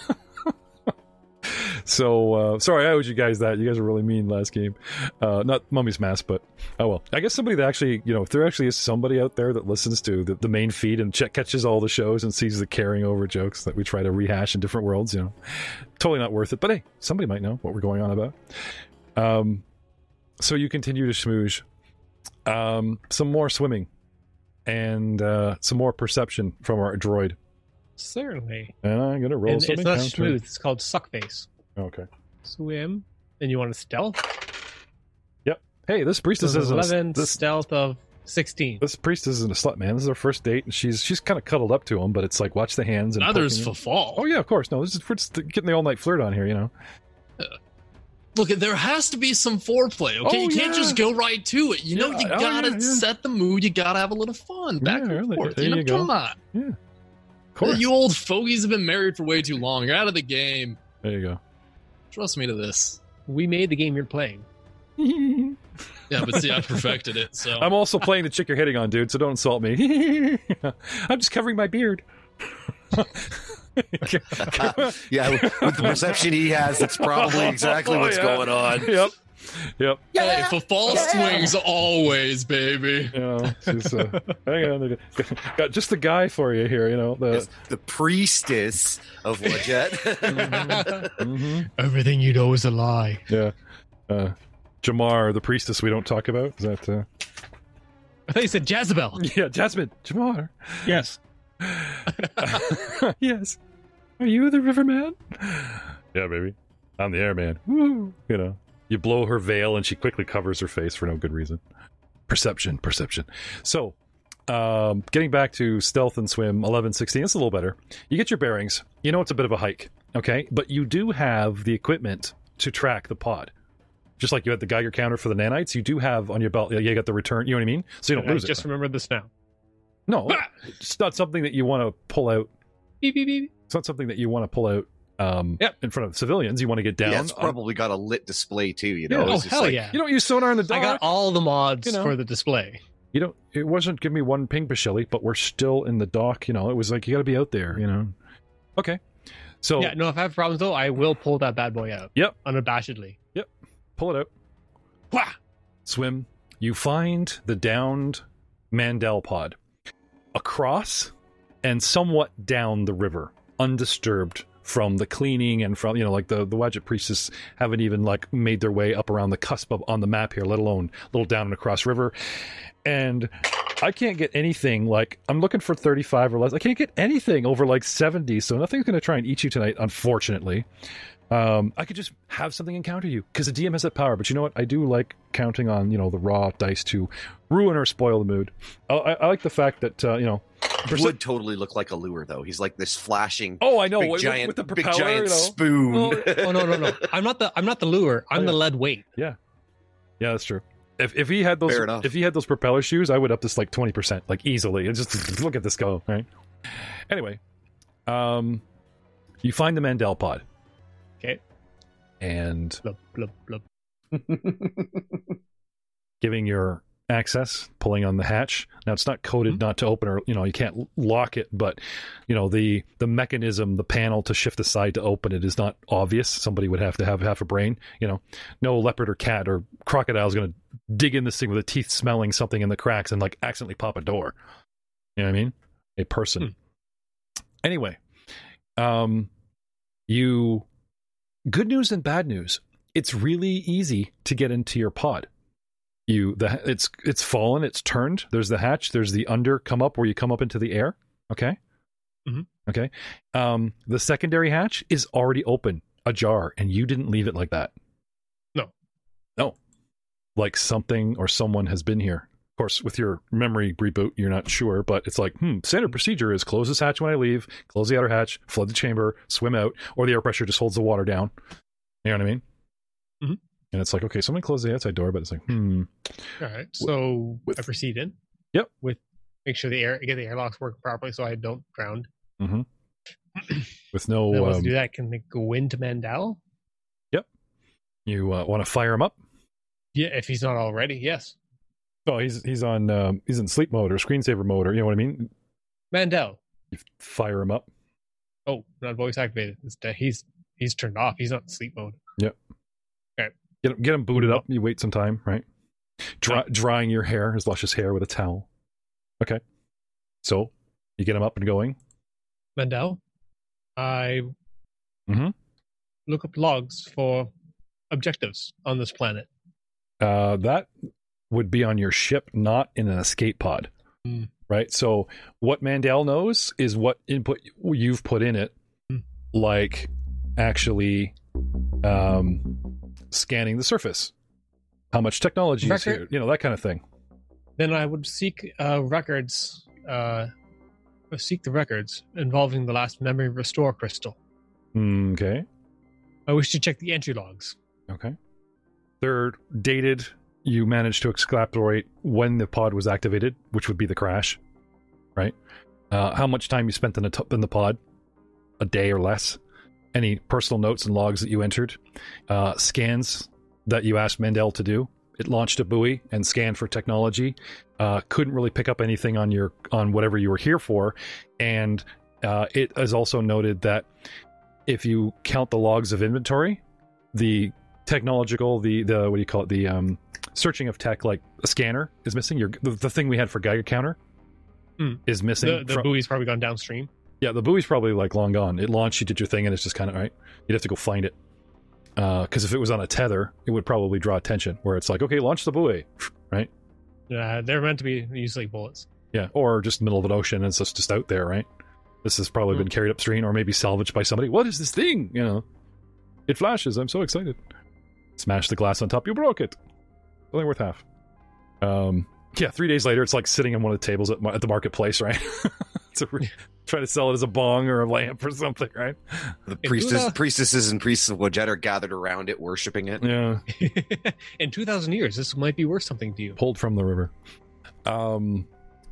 so uh, sorry I owed you guys that. You guys were really mean last game. Uh, not Mummy's Mask, but oh well. I guess somebody that actually, you know, if there actually is somebody out there that listens to the, the main feed and check, catches all the shows and sees the carrying over jokes that we try to rehash in different worlds, you know, totally not worth it. But hey, somebody might know what we're going on about. Um, so you continue to schmooze. Um, some more swimming and uh, some more perception from our droid. Certainly. And I'm gonna roll And something. it's not counter. smooth. It's called suck face. Okay. Swim. And you want to stealth? Hey, this priestess So isn't a, eleven, this stealth of sixteen. this priestess isn't a slut, man. This is our first date, and she's she's kind of cuddled up to him, but it's like watch the hands and Neither is poking him. Fafal. Oh yeah, of course. No, this is we're just getting the all night flirt on here, you know. Look, there has to be some foreplay, okay? Oh, you can't yeah. just go right to it. You know, Yeah. you Oh, gotta yeah, yeah. set the mood. You gotta have a little fun back Yeah, and really. forth. There You know, you go. come on. Of course. You old fogies have been married for way too long. You're out of the game. There you go. Trust me to this. We made the game you're playing. Yeah, but see, I perfected it. So I'm also playing the chick you're hitting on, dude. So don't insult me. I'm just covering my beard. Yeah, with with the perception he has, that's probably exactly Oh, what's yeah. going on. Yep. Yep. hey, Fafal swings always, baby. You know, she's, uh, hang on. Got just the guy for you here, you know. The, It's the priestess of Wajet. Mhm. Everything you know is a lie. Yeah. Uh, Jamar, the priestess we don't talk about. Is that, uh... I thought you said Jezebel. Yeah, Jasmine. Jamar. Yes. Yes. Are you the Riverman? Yeah, baby. I'm the Airman. Woo. You know, you blow her veil and she quickly covers her face for no good reason. Perception, perception. So, um, getting back to stealth and swim, eleven, sixteen, it's a little better. You get your bearings. You know it's a bit of a hike, okay? But you do have the equipment to track the pod. Just like you had the Geiger counter for the nanites, you do have on your belt, you got the return, you know what I mean? So you don't I lose just it. remembered this now. No, it's not something that you want to pull out. Beep, beep, beep. It's not something that you want to pull out um, Yep. in front of civilians. You want to get down. Yeah, it's on- probably got a lit display too. You know, Yeah. Oh, It's just hell like- yeah. you don't use sonar in the I dark. got all the mods You know. for the display. You don't. It wasn't give me one ping Pashili, but we're still in the dock. You know, it was like you got to be out there. You know. Okay, So Yeah, no, if I have problems though, I will pull that bad boy out. Yep. Unabashedly. pull it out. Wah! Swim. You find the downed Mandel pod across and somewhat down the river, undisturbed from the cleaning and from, you know, like the, the Wadjet priestess haven't even like made their way up around the cusp of on the map here, let alone a little down and across river. And I can't get anything like, I'm looking for thirty-five or less. I can't get anything over like seventy, so nothing's going to try and eat you tonight, unfortunately. Um, I could just have something encounter you because the D M has that power. But you know what? I do like counting on, you know, the raw dice to ruin or spoil the mood. I, I, I like the fact that, uh, you know, He would totally look like a lure, though. He's like this flashing. oh, I know, big with, giant, with the big propeller, giant you know. spoon. Oh, oh no, no, no! I'm not the I'm not the lure. I'm Oh, yeah. the lead weight. Yeah, that's true. If if he had those Fair enough. if he had those propeller shoes, I would up this like twenty percent, like easily. And just look at this go, right? Anyway, um, you find the Mandel pod. Okay. And Blub, blub, blub. giving your access, pulling on the hatch. Now it's not coded Mm-hmm. not to open, or you know, you can't lock it, but you know, the the mechanism, the panel to shift aside to open it is not obvious. Somebody would have to have half a brain, you know. No leopard or cat or crocodile is going to dig in this thing with the teeth smelling something in the cracks and like accidentally pop a door. You know what I mean? A person. Hmm. Anyway, um you good news and bad news. It's really easy to get into your pod. You the it's it's fallen, it's turned. There's the hatch, there's the under come up where you come up into the air. Okay. Mhm. Okay. Um, the secondary hatch is already open, ajar, and you didn't leave it like that. No. No. Like something or someone has been here. Of course, with your memory reboot, you're not sure, but it's like, hmm, standard procedure is close this hatch when I leave, close the outer hatch, flood the chamber, swim out, or the air pressure just holds the water down. You know what I mean? Mhm. And it's like, okay, somebody close the outside door, but it's like, hmm. All right. So with- I proceed in. Yep. With make sure the air get the airlocks working properly so I don't drown. Mm-hmm. With Then no, once I um, do that, can they go into Mandel? you uh, want to fire him up? Yeah, if he's not already, yes. Oh, he's he's on um, he's in sleep mode or screensaver mode, or you know what I mean. Mandel. You fire him up. Oh, not voice activated. It's de- he's he's turned off. He's not in sleep mode. Get him, get him booted up. You wait some time, right? Dry, drying your hair, his luscious hair, with a towel. Okay. So you get him up and going. Mandel. I Mhm. look up logs for objectives on this planet. Uh, that would be on your ship, not in an escape pod. Hmm. Right? So what Mandel knows is what input you've put in it, Hmm. like actually um, scanning the surface. How much technology is Record- here? You know, that kind of thing. Then I would seek uh, records, uh, seek the records involving the last memory restore crystal. Okay. I wish to check the entry logs. Okay. They're dated. You managed to extrapolate when the pod was activated, which would be the crash, right? Uh, how much time you spent in the, t- in the pod? A day or less. Any personal notes and logs that you entered. Uh, scans that you asked Mandel to do. It launched a buoy and scanned for technology. Uh, couldn't really pick up anything on your on whatever you were here for. And uh, it has also noted that if you count the logs of inventory, the technological, the the what do you call it, the um, searching of tech, like a scanner is missing. Your the, the thing we had for Geiger counter Hmm. is missing. The, the from- buoy's probably gone downstream. yeah, the buoy's probably like long gone. It launched, you did your thing, and it's just kind of right. You'd have to go find it. Because if it was on a tether, it would probably draw attention. Where it's like, okay, launch the buoy, right? Uh, they're meant to be usually bullets. Yeah, or just middle of an ocean and it's just, just out there, right? This has probably been carried upstream or maybe salvaged by somebody. What is this thing? You know, it flashes. I'm so excited. Smash the glass on top. You broke it. Only worth half. Um, yeah, three days later, it's like sitting on one of the tables at, at the marketplace, right? It's a re- try to sell it as a bong or a lamp or something, right? The Hey, priestess, Buddha. priestesses and priests of Wadjet are gathered around it, worshiping it. Yeah, In two thousand years, this might be worth something to you. pulled from the river. Um,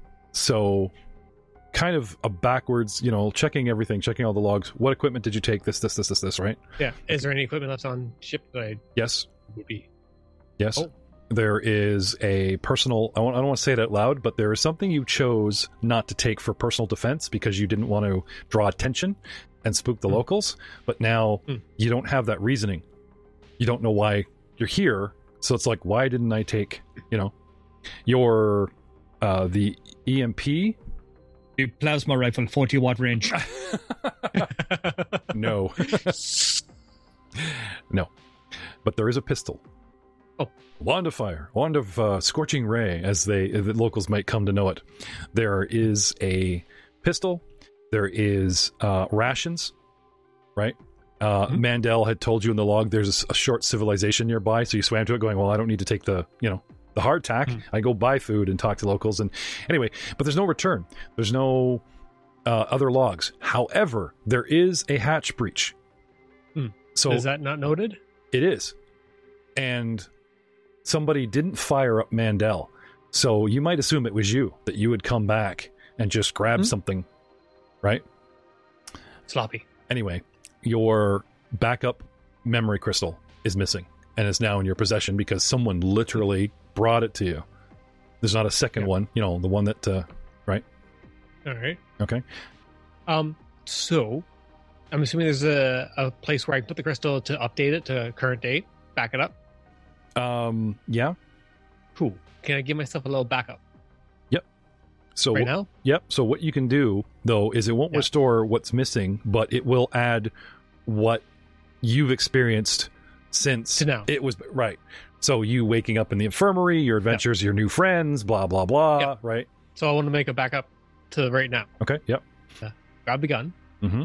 so kind of a backwards, you know, checking everything, checking all the logs. What equipment did you take? This, this, this, this, this, right? Yeah. Is there any equipment left on ship that I Yes. would be? Yes. Oh. There is a personal, I, won't, I don't want to say it out loud, but there is something you chose not to take for personal defense because you didn't want to draw attention. and spook the Hmm. locals, but now Hmm. you don't have that reasoning. You don't know why you're here, so it's like, why didn't I take, you know, your uh, the E M P? The plasma rifle, forty watt range. No, no, but there is a pistol. Oh. Wand of fire, wand of uh, scorching ray, as they the locals might come to know it. There is a pistol. There is uh, rations, right? Uh, Mm-hmm. Mandel had told you in the log there's a, a short civilization nearby, so you swam to it going, well, I don't need to take the, you know, the hardtack. Mm. I go buy food and talk to locals. And anyway, but there's no return. There's no uh, other logs. However, there is a hatch breach. Mm. So Is that not noted? it is. And somebody didn't fire up Mandel. So you might assume it was you, that you would come back and just grab Hmm. something, right? Sloppy. Anyway, your backup memory crystal is missing and is now in your possession because someone literally brought it to you. There's not a second Yeah. one, you know, the one that, uh, right? All right. Okay. Um. So, I'm assuming there's a, a place where I can put the crystal to update it to current date, back it up. Um, yeah. Cool. Can I give myself a little backup So right wh- now? Yep. So what you can do though is it won't Yeah. restore what's missing, but it will add what you've experienced since To now. it was right. So you waking up in the infirmary, your adventures, your new friends, blah blah blah. Yep. Right. So I want to make a backup to right now. Okay. Yep. Grab the gun, Mm-hmm.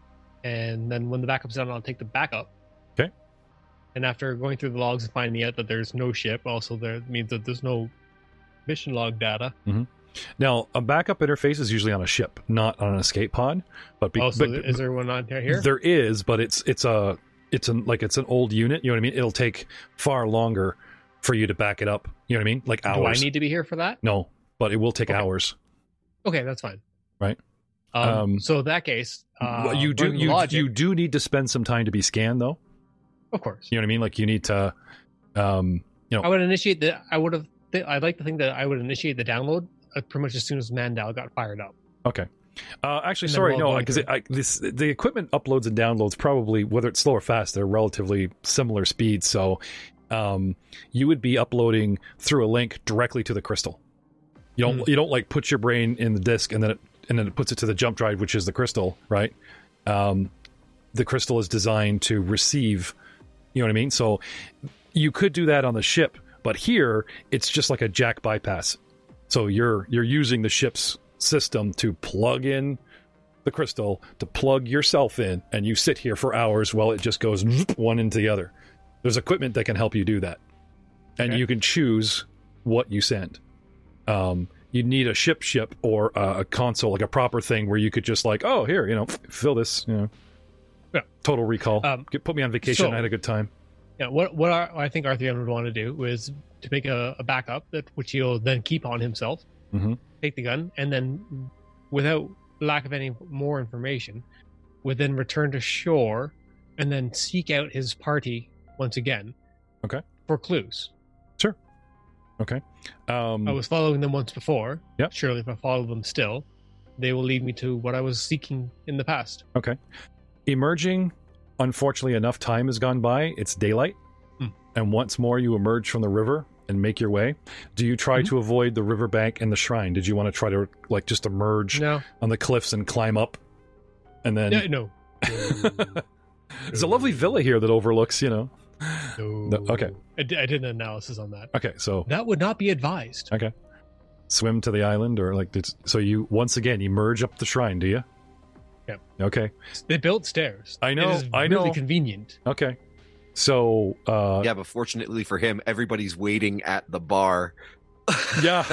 and then when the backup's done, I'll take the backup. Okay. And after going through the logs and finding out that there's no ship, also there means that there's no mission log data. Now a backup interface is usually on a ship, not on an escape pod. But, be- Also, but is there one on here? there is, but it's it's a it's an like it's an old unit. You know what I mean? It'll take far longer for you to back it up. You know what I mean? Like Do I hours. need to be here for that? No, but it will take Okay. hours. Okay, that's fine. Right. Um, Um, so in that case, uh, Well, you do running the you logic, you do need to spend some time to be scanned though. of course. You know what I mean? Like you need to, um, you know, I would initiate the. I would have. I'd like to think that I would initiate the download uh, pretty much as soon as Mandel got fired up. okay. Uh, actually, And then sorry, while no, going because through- this the equipment uploads and downloads probably whether it's slow or fast, they're relatively similar speeds. So, um, you would be uploading through a link directly to the crystal. You don't Mm. you don't like put your brain in the disk and then it and then it puts it to the jump drive, which is the crystal, right? Um, the crystal is designed to receive. You know what I mean? So you could do that on the ship, but here it's just like a jack bypass. So you're you're using the ship's system to plug in the crystal, to plug yourself in, and you sit here for hours while it just goes one into the other. There's equipment that can help you do that. And Okay. you can choose what you send. Um, you'd need a ship ship or a, a console, like a proper thing where you could just like, oh, here, you know, fill this, you know. Yeah. Total recall. Um, Get- Put me on vacation. so- I had a good time. Yeah. What what our, I think R three M would want to do is to make a, a backup that which he'll then keep on himself. Mhm. Take the gun and then, without lack of any more information, would then return to shore and then seek out his party once again. Okay. For clues. Okay. Um, I was following them once before. Yep. Surely, if I follow them still, they will lead me to what I was seeking in the past. Okay. Emerging, unfortunately, enough time has gone by. It's daylight. Hmm. And once more, you emerge from the river and make your way. Do you try Mhm. to avoid the riverbank and the shrine? Did you want to try to, like, just emerge No. on the cliffs and climb up? And then. Yeah, no. There's a lovely villa here that overlooks, you know. No. No, okay. I, di- I did an analysis on that. Okay, so That would not be advised. okay, swim to the island, or like, it's, so you once again emerge up the shrine, do you? Yep. Okay. They built stairs. I know, It is I really know. convenient. Okay. So, uh, Yeah, but fortunately for him, everybody's waiting at the bar. yeah.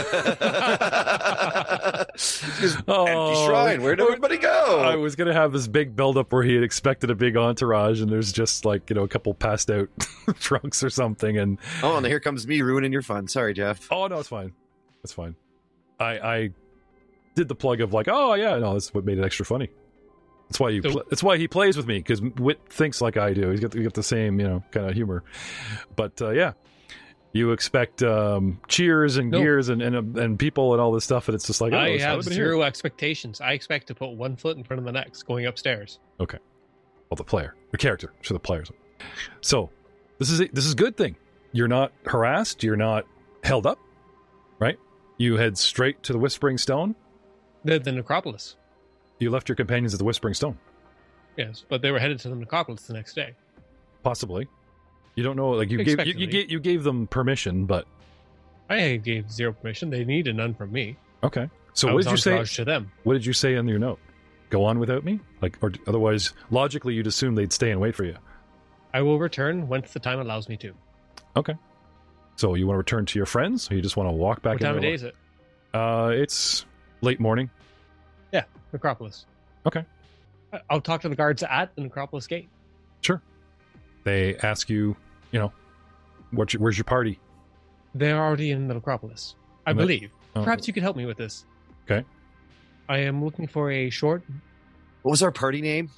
Just Oh. empty shrine. Where'd everybody go? I was gonna have this big build-up where he had expected a big entourage, and there's just like, you know, a couple passed out drunks or something, and Oh, and here comes me ruining your fun. Sorry, Jeff. oh no, it's fine, it's fine. I I did the plug of like, oh yeah, no, that's what made it extra funny. That's why you. So- Pl- that's why he plays with me, because Wit thinks like I do. He's got, we got the same, you know, kind of humor. But uh, yeah, You expect um, cheers and No. gears and, and and people and all this stuff, and it's just like, oh, I it's have happening here. zero expectations. I expect to put one foot in front of the next going upstairs. Well, the player, the character, so the players. So this is a, this is a good thing. You're not harassed. You're not held up, right? You head straight to the Whispering Stone. The, the necropolis. You left your companions at the Whispering Stone. Yes, but they were headed to the necropolis the next day. Possibly. You don't know. Like you gave you, you Expectedly. gave you gave them permission, but I gave zero permission. They needed none from me. okay. So I what was did you say? entourage to them. What did you say in your note? Go on without me? Like, or otherwise, logically, you'd assume they'd stay and wait for you. I will return once the time allows me to. Okay. So you want to return to your friends, or you just want to walk back? What in time of their day is it? Uh, it's late morning. Necropolis. Okay. I- I'll talk to the guards at the necropolis gate. Sure. They ask you, you know, what's your, where's your party? They're already in the necropolis. I And that- believe. oh. Perhaps you could help me with this. Okay. I am looking for a short. What was our party name?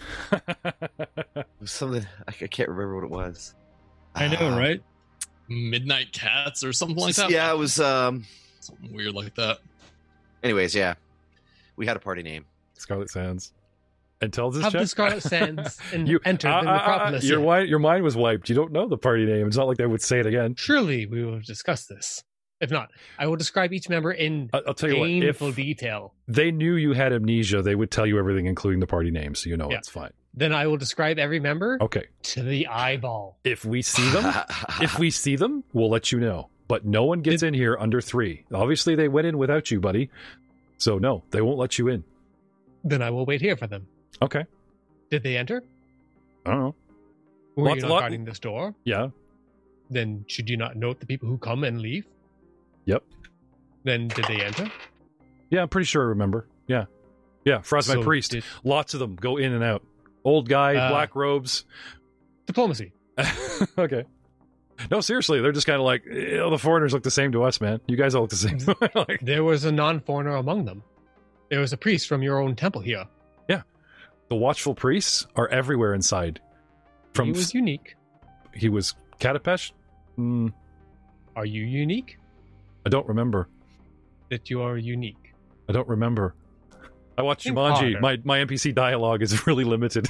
It was something I, I can't remember what it was. I know, Ah, right? Midnight Cats or something like that. Yeah, it was. Um. Something weird like that. Anyways, yeah, we had a party name. Scarlet Sands. And tells us Have check. the Scarlet Sands and You enter uh, the uh, uh, necropolis. your yet. wi- your mind was wiped. You don't know the party name. It's not like they would say it again. Surely we will discuss this. If not, I will describe each member in I- I'll tell you what. If painful detail. they knew you had amnesia, they would tell you everything, including the party name, so you know Yeah. it's fine. Then I will describe every member Okay. to the eyeball. If we see them, if we see them, we'll let you know. But no one gets in here under three. Obviously, they went in without you, buddy. So no, they won't let you in. Then I will wait here for them. Okay. Did they enter? I don't know. Were Lots- you not lot- guarding this door? Yeah. Then should you not note the people who come and leave? Yep. Then did they enter? Yeah, I'm pretty sure I remember. Yeah. Yeah. Frostbite So Priest. did- Lots of them go in and out. Old guy, Uh, black robes. Diplomacy. Okay. No, seriously, they're just kind of like, "Ew, the foreigners look the same to us, man. You guys all look the same. Like, There was a non-foreigner among them. There was a priest from your own temple here. the watchful priests are everywhere inside. From he was unique. he was Katapesh? Mm, Are you unique? I don't remember. That you are unique. I don't remember. I watched Think Jumanji. harder. My my N P C dialogue is really limited.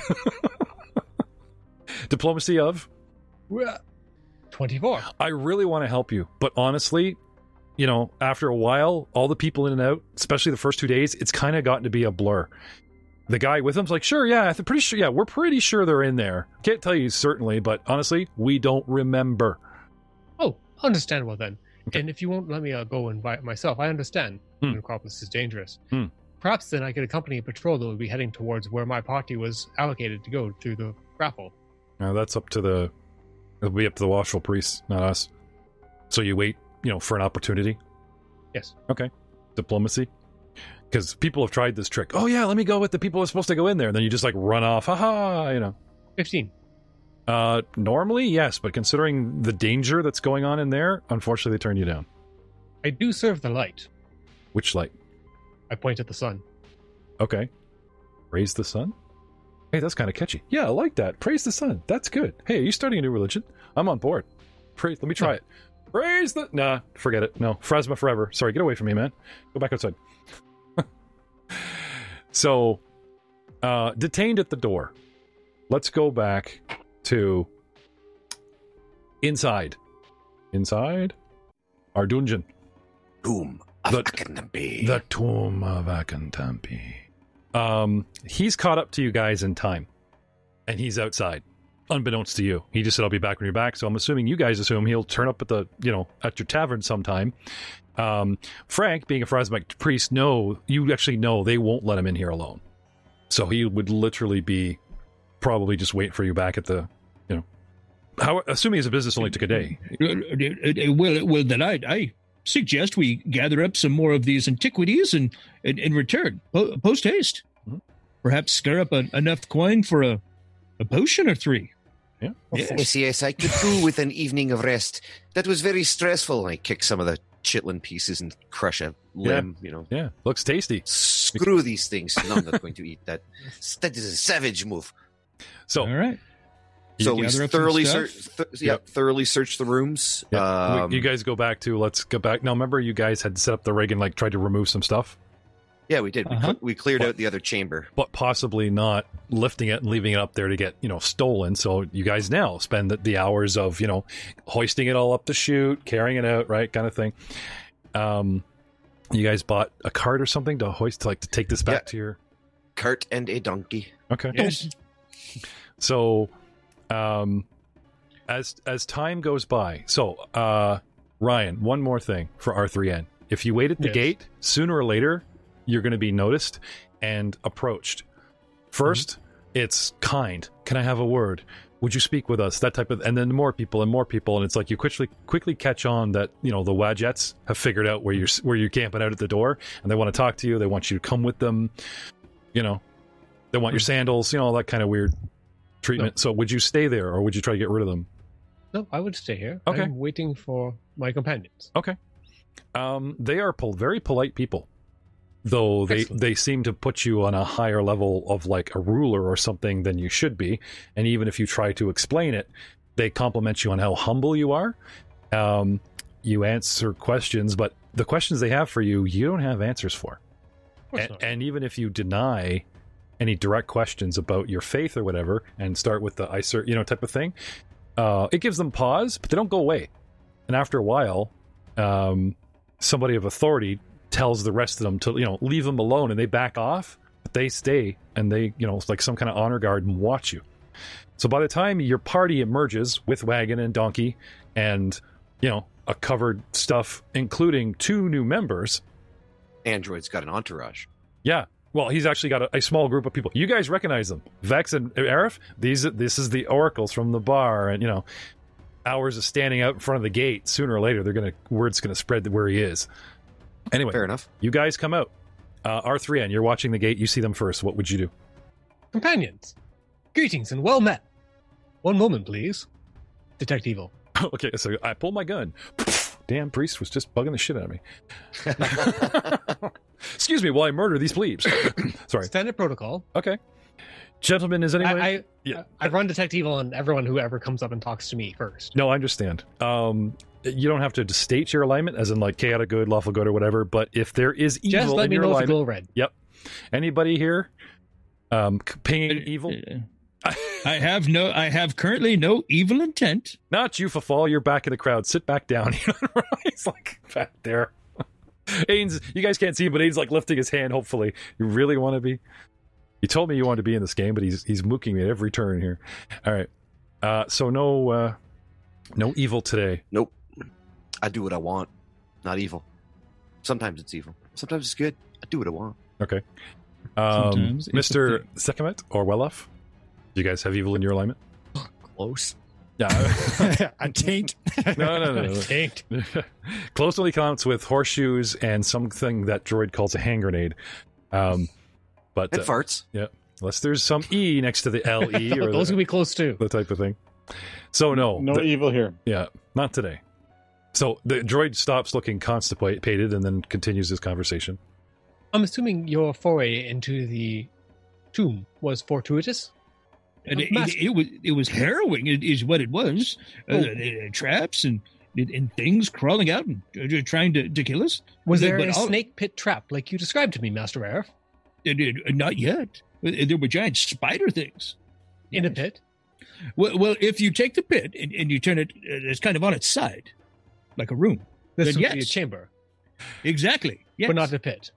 Diplomacy of? twenty-four. I really want to help you, but honestly, you know, after a while, all the people in and out, especially the first two days, it's kind of gotten to be a blur. The guy with him's like, sure, yeah, I'm pretty sure, yeah, we're pretty sure they're in there. Can't tell you certainly, but honestly, we don't remember. Oh, understandable then. Okay. And if you won't let me uh, go and buy it myself, I understand. Hmm. The necropolis is dangerous. Hmm. Perhaps then I could accompany a patrol that would be heading towards where my party was allocated to go through the grapple. Now that's up to the, it'll be up to the watchful priests, not us. So you wait, you know, for an opportunity. Yes. Okay. Diplomacy. Because people have tried this trick. Oh yeah, let me go with the people who are supposed to go in there. And then you just like run off. Haha, you know. fifteen. Uh, normally, yes, but considering the danger that's going on in there, unfortunately, they turn you down. I do serve the light. Which light? I point at the sun. Okay. Praise the sun? Hey, that's kind of catchy. Yeah, I like that. Praise the sun. That's good. Hey, are you starting a new religion? I'm on board. Praise. Let me try it. Praise the... Nah, forget it. No. Phrasma forever. Sorry, get away from me, man. Go back outside. So, uh, detained at the door. Let's go back to inside. Inside our dungeon. Boom. The- The, The Tomb of Akantampi. Um, he's caught up to you guys in time, and he's outside, unbeknownst to you. He just said, "I'll be back when you're back." So I'm assuming you guys assume he'll turn up at the, you know, at your tavern sometime. Um, Frank, being a Phrasmic priest, no, you actually know they won't let him in here alone. So he would literally be probably just waiting for you back at the, you know, how, assuming his business only took a day. Uh, uh, Well, well, then I, I suggest we gather up some more of these antiquities and, and, and return po- post haste. Mhm. Perhaps stir up a, enough coin for a, a potion or three. Yeah. Yes. Yes, yes, I could do with an evening of rest. That was very stressful. I kick some of the chitlin pieces and crush a limb, you know. Yeah, looks tasty. Screw these things. No, I'm not going to eat that. That is a savage move. So All right. You So we gather up some thoroughly stuff? search, th- yeah, Yep. thoroughly searched the rooms. Yeah. Um, you guys go back to let's go back. Now, remember, you guys had set up the rig and like tried to remove some stuff, yeah, we did. We, Uh-huh. cl- we cleared What? out the other chamber. but possibly not lifting it and leaving it up there to get you know stolen. So you guys now spend the, the hours of you know hoisting it all up the chute, carrying it out, right, kind of thing. Um, you guys bought a cart or something to hoist, to, like to take this back Yeah. to your. Cart and a donkey. Okay. Yes. So, um, as as time goes by, so uh, Ryan, one more thing for R three N. If you wait at the Yes. gate, sooner or later, you're going to be noticed and approached. First, it's kind. Can I have a word? Would you speak with us? That type of, and then more people and more people, and it's like you quickly quickly catch on that you know the Wadjets have figured out where you're where you're camping out at the door, and they want to talk to you. They want you to come with them. You know, they want your sandals. You know, all that kind of weird treatment. So, would you stay there, or would you try to get rid of them? No, I would stay here. Okay. I'm waiting for my companions. Okay. Um, they are pol- very polite people, though they, Excellent. they seem to put you on a higher level of like a ruler or something than you should be. And even if you try to explain it, they compliment you on how humble you are. Um, you answer questions, but the questions they have for you, you don't have answers for. Of course And, not. and even if you deny any direct questions about your faith or whatever, and start with the I cer- you know type of thing, uh, it gives them pause, but they don't go away. And after a while, um, somebody of authority tells the rest of them to you know leave them alone, and they back off, but they stay and they you know it's like some kind of honor guard and watch you. So by the time your party emerges with wagon and donkey, and you know a covered stuff, including two new members. Android's got an entourage. Yeah. Well, he's actually got a, a small group of people. You guys recognize them. Vex and Aerith, these this is the oracles from the bar, and you know, hours of standing out in front of the gate, sooner or later they're gonna word's gonna spread where he is. Anyway, Fair enough. you guys come out. Uh, R three N, you're watching the gate, you see them first. What would you do? Companions, greetings and well met. One moment, please. Detect evil. Okay, so I pull my gun. Damn priest was just bugging the shit out of me. Excuse me while I murder these plebes. Sorry. Standard protocol. Okay. Gentlemen, is anyone... I, I, Yeah. I run detect evil on everyone who ever comes up and talks to me first. No, I understand. Um, you don't have to state your alignment, as in like chaotic good, lawful good, or whatever. But if there is evil Just let in me your know if alignment, you glow red. yep. Anybody here, um, c- paying evil? I have no. I have currently no evil intent. Not you, Fafal. You're back in the crowd. Sit back down. He's like back there. Aiden's, you guys can't see him, but Aiden's like lifting his hand. Hopefully, you really want to be. You told me you wanted to be in this game, but he's he's mooking me at every turn here. All right. Uh, so no, uh, no evil today. Nope. I do what I want. Not evil. Sometimes it's evil. Sometimes it's good. I do what I want. Okay. Um, Sometimes it's a Mister thing. Sekemet or Weloff, do you guys have evil in your alignment? Close. Yeah. A taint. No, no, no, no. Tanked. Close only counts with horseshoes and something that droid calls a hand grenade. Um, but And uh, farts. unless there's some E next to the L E or Those the, can be close too. the type of thing. So no, No the- evil here. yeah, not today. So the droid stops looking constipated and then continues his conversation. I'm assuming your foray into the tomb was fortuitous. And it, Mas- it, it was it was harrowing. It is what it was. Uh, Oh. uh, traps and and things crawling out and uh, trying to, to kill us. Was But there a all- snake pit trap like you described to me, Master Aerith? It, it, not yet. Uh, There were giant spider things In a pit? Well, well, if you take the pit and, and you turn it, uh, it's kind of on its side, like a room. This Then would be a yes. chamber, Exactly. Yes. but not a pit.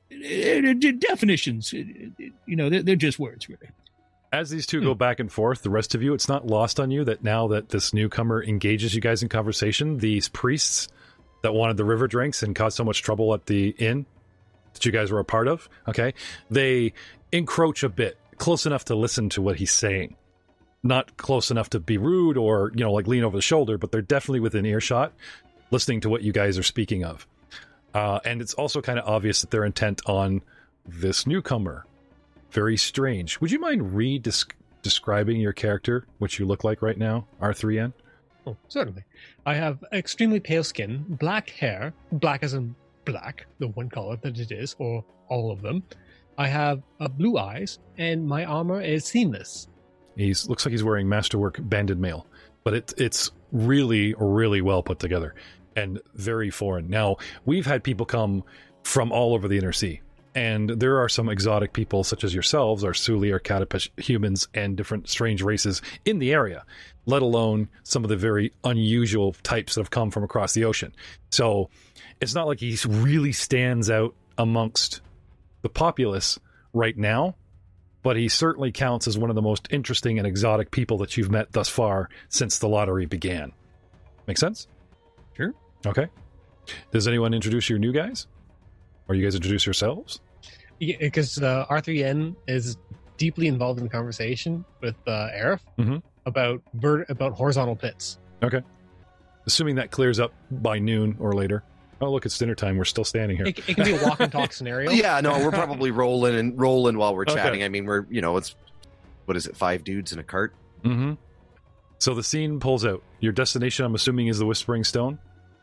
Uh, uh, definitions. uh, uh, You know, they're, they're just words, really. As these two Hmm. go back and forth, the rest of you, it's not lost on you that now that this newcomer engages you guys in conversation, these priests that wanted the river drinks and caused so much trouble at the inn that you guys were a part of, okay, they encroach a bit, close enough to listen to what he's saying. Not close enough to be rude or, you know, like lean over the shoulder, but they're definitely within earshot, listening to what you guys are speaking of. Uh, and it's also kind of obvious that they're intent on this newcomer. Very strange. Would you mind re-describing your character, what you look like right now, R three N? Oh, certainly. I have extremely pale skin, black hair, black as in black, the one color that it is, or all of them. I have uh, blue eyes, and my armor is seamless. He's looks like he's wearing Masterwork banded mail, but it, it's really, really well put together and very foreign. Now, we've had people come from all over the Inner Sea, and there are some exotic people such as yourselves, our Suli, our Katapesh humans, and different strange races in the area, let alone some of the very unusual types that have come from across the ocean. So it's not like he really stands out amongst the populace right now, but he certainly counts as one of the most interesting and exotic people that you've met thus far since the lottery began. Make sense? Sure. Okay. Does anyone introduce your new guys? Or you guys introduce yourselves? Yeah, because uh, Arthur Yen is deeply involved in the conversation with uh, Aerith mm-hmm. about vert- about horizontal pits. Okay. Assuming that clears up by noon or later. Oh, look, it's dinner time. We're still standing here. It, it can be a walk and talk scenario. Yeah, no, we're probably rolling and rolling while we're Okay. chatting. I mean, we're, you know, it's, what is it, five dudes in a cart? Mm-hmm. So the scene pulls out. Your destination, I'm assuming, is the Whispering Stone?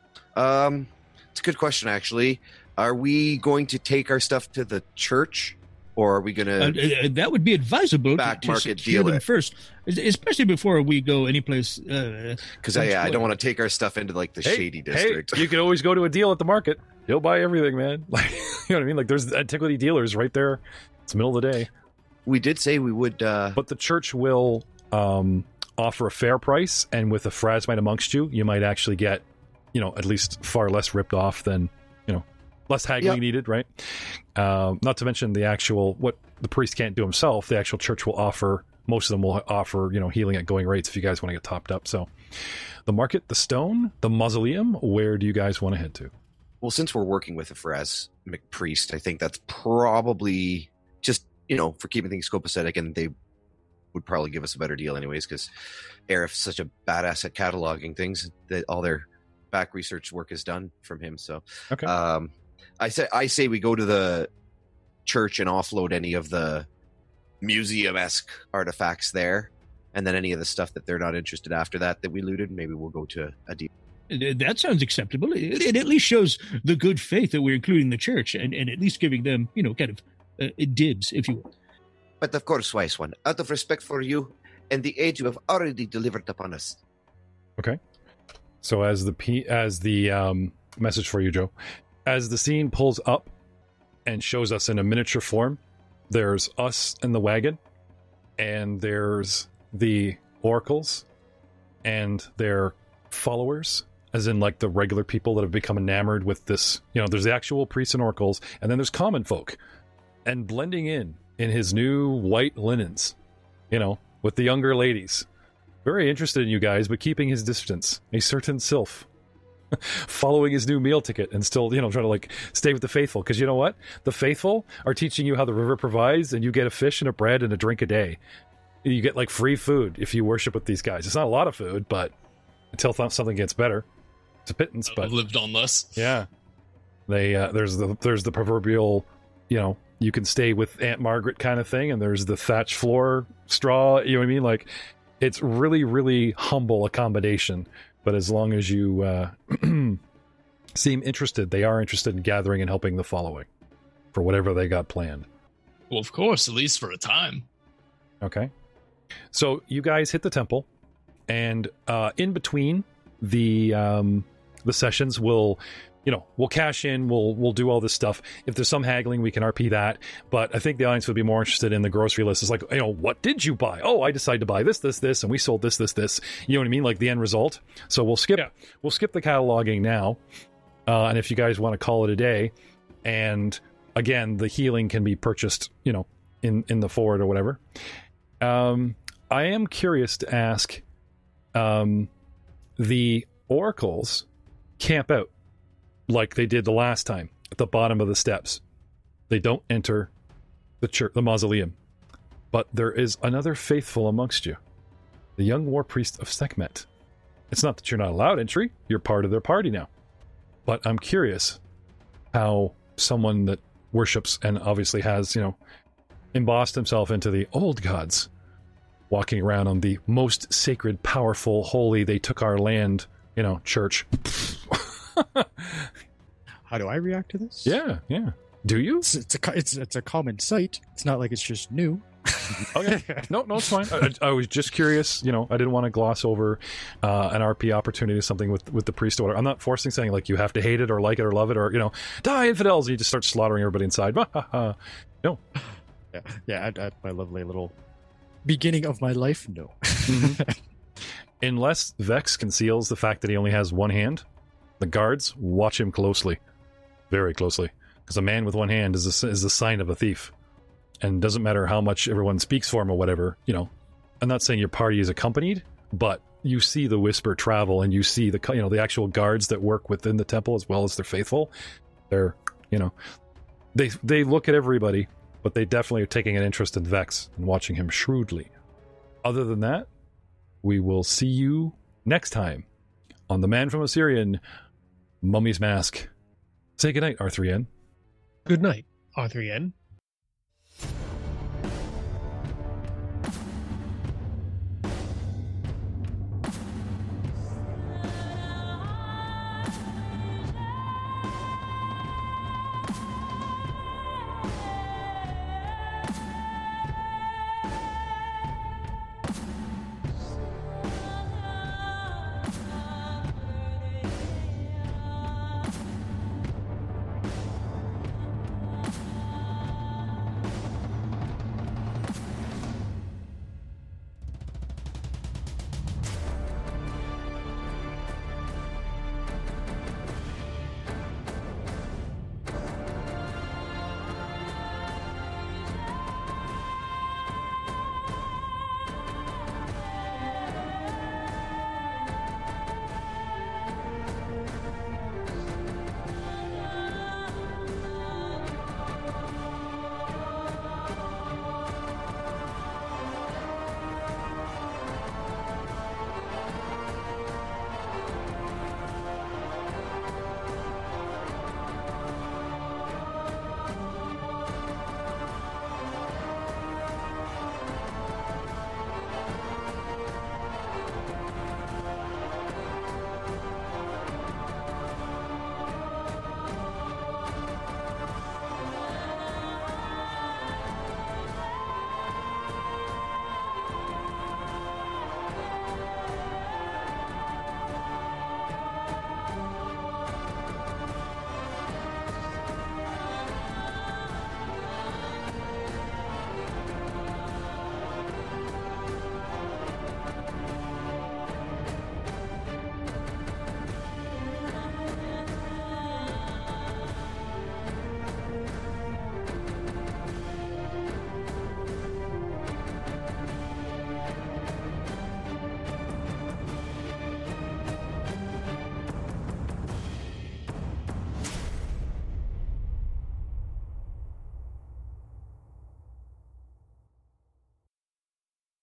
Um, it's a good question, actually. Are we going to take our stuff to the church, or are we going Uh, to... uh, that would be advisable Back to, market to secure deal them it. first, es- especially before we go anyplace. Uh, Because I, yeah, I don't want to take our stuff into, like, the Hey, shady district. Hey, you can always go to a deal at the market. He'll buy everything, man. Like, you know what I mean? Like, there's antiquity dealers right there. It's the middle of the day. We did say we would... Uh, But the church will um, offer a fair price, and with a Phrasmite amongst you, you might actually get, you know, at least far less ripped off than, you know, less haggling Yep. needed, right? Um, not to mention the actual, what the priest can't do himself, the actual church will offer, most of them will offer, you know, healing at going rates if you guys want to get topped up. So the market, the stone, the mausoleum, where do you guys want to head to? well, since we're working with a Phrasmic priest, I think that's probably just, you know, for keeping things copacetic, and they would probably give us a better deal anyways, because Aerith's such a badass at cataloging things that all their back research work is done from him. So Okay. um, I say I say we go to the church and offload any of the museum-esque artifacts there, and then any of the stuff that they're not interested after that that we looted, maybe we'll go to a deal. Uh, That sounds acceptable. It, it at least shows the good faith that we're including the church and, and at least giving them, you know, kind of uh, dibs, if you will. But of course, Wise One, out of respect for you and the aid you have already delivered upon us. Okay. So as the P, as the um, message for you, Joe, as the scene pulls up and shows us in a miniature form, there's us and the wagon, and there's the oracles and their followers, as in like the regular people that have become enamored with this. You know, there's the actual priests and oracles, and then there's common folk, and blending in in his new white linens, you know, with the younger ladies. Very interested in you guys, but keeping his distance. A certain sylph. Following his new meal ticket and still, you know, trying to like stay with the faithful. Because you know what? The faithful are teaching you how the river provides, and you get a fish and a bread and a drink a day. You get like free food if you worship with these guys. It's not a lot of food, but until th- something gets better, it's a pittance. But I've lived on this. yeah, they uh, there's the there's the proverbial, you know, you can stay with Aunt Margaret kind of thing, and there's the thatch floor straw. You know what I mean? Like, it's really, really humble accommodation. But as long as you uh, seem interested, they are interested in gathering and helping the following for whatever they got planned. Well, of course, at least for a time. Okay. So you guys hit the temple, and uh, in between the um, the sessions, we'll, you know, we'll cash in, we'll we'll do all this stuff. If there's some haggling, we can R P that. But I think the audience would be more interested in the grocery list. It's like, you know, what did you buy? Oh, I decided to buy this, this, this, and we sold this, this, this. You know what I mean? Like the end result. So we'll skip Yeah. we'll skip the cataloging now. Uh, and if you guys want to call it a day, and again, the healing can be purchased, you know, in in the forward or whatever. Um, I am curious to ask, um, the oracles camp out like they did the last time at the bottom of the steps. They don't enter the church, the mausoleum, but there is another faithful amongst you, the young war priest of Sekhmet. It's not that you're not allowed entry; you're part of their party now. But I'm curious how someone that worships and obviously has, you know, embossed himself into the old gods, walking around on the most sacred, powerful, holy, they took our land, you know, church. How do I react to this? Yeah, yeah. Do you? It's, it's a co- it's it's a common sight. It's not like it's just new. Okay. No, no, it's fine. I, I I was just curious. You know, I didn't want to gloss over uh, an R P opportunity or something with with the priest or whatever. I'm not forcing saying like you have to hate it or like it or love it or, you know, die infidels. And you just start slaughtering everybody inside. No. Yeah, yeah. At, at my lovely little beginning of my life, no. Unless Vex conceals the fact that he only has one hand, the guards watch him closely, very closely, because a man with one hand is a, is a sign of a thief. And it doesn't matter how much everyone speaks for him or whatever, you know. I'm not saying your party is accompanied, but you see the whisper travel, and you see the you know the actual guards that work within the temple as well as their faithful. They're you know they they look at everybody, but they definitely are taking an interest in Vex and watching him shrewdly. Other than that, we will see you next time on The Man from Osirian, Mummy's Mask. Say goodnight, R three N. Good night, R three N.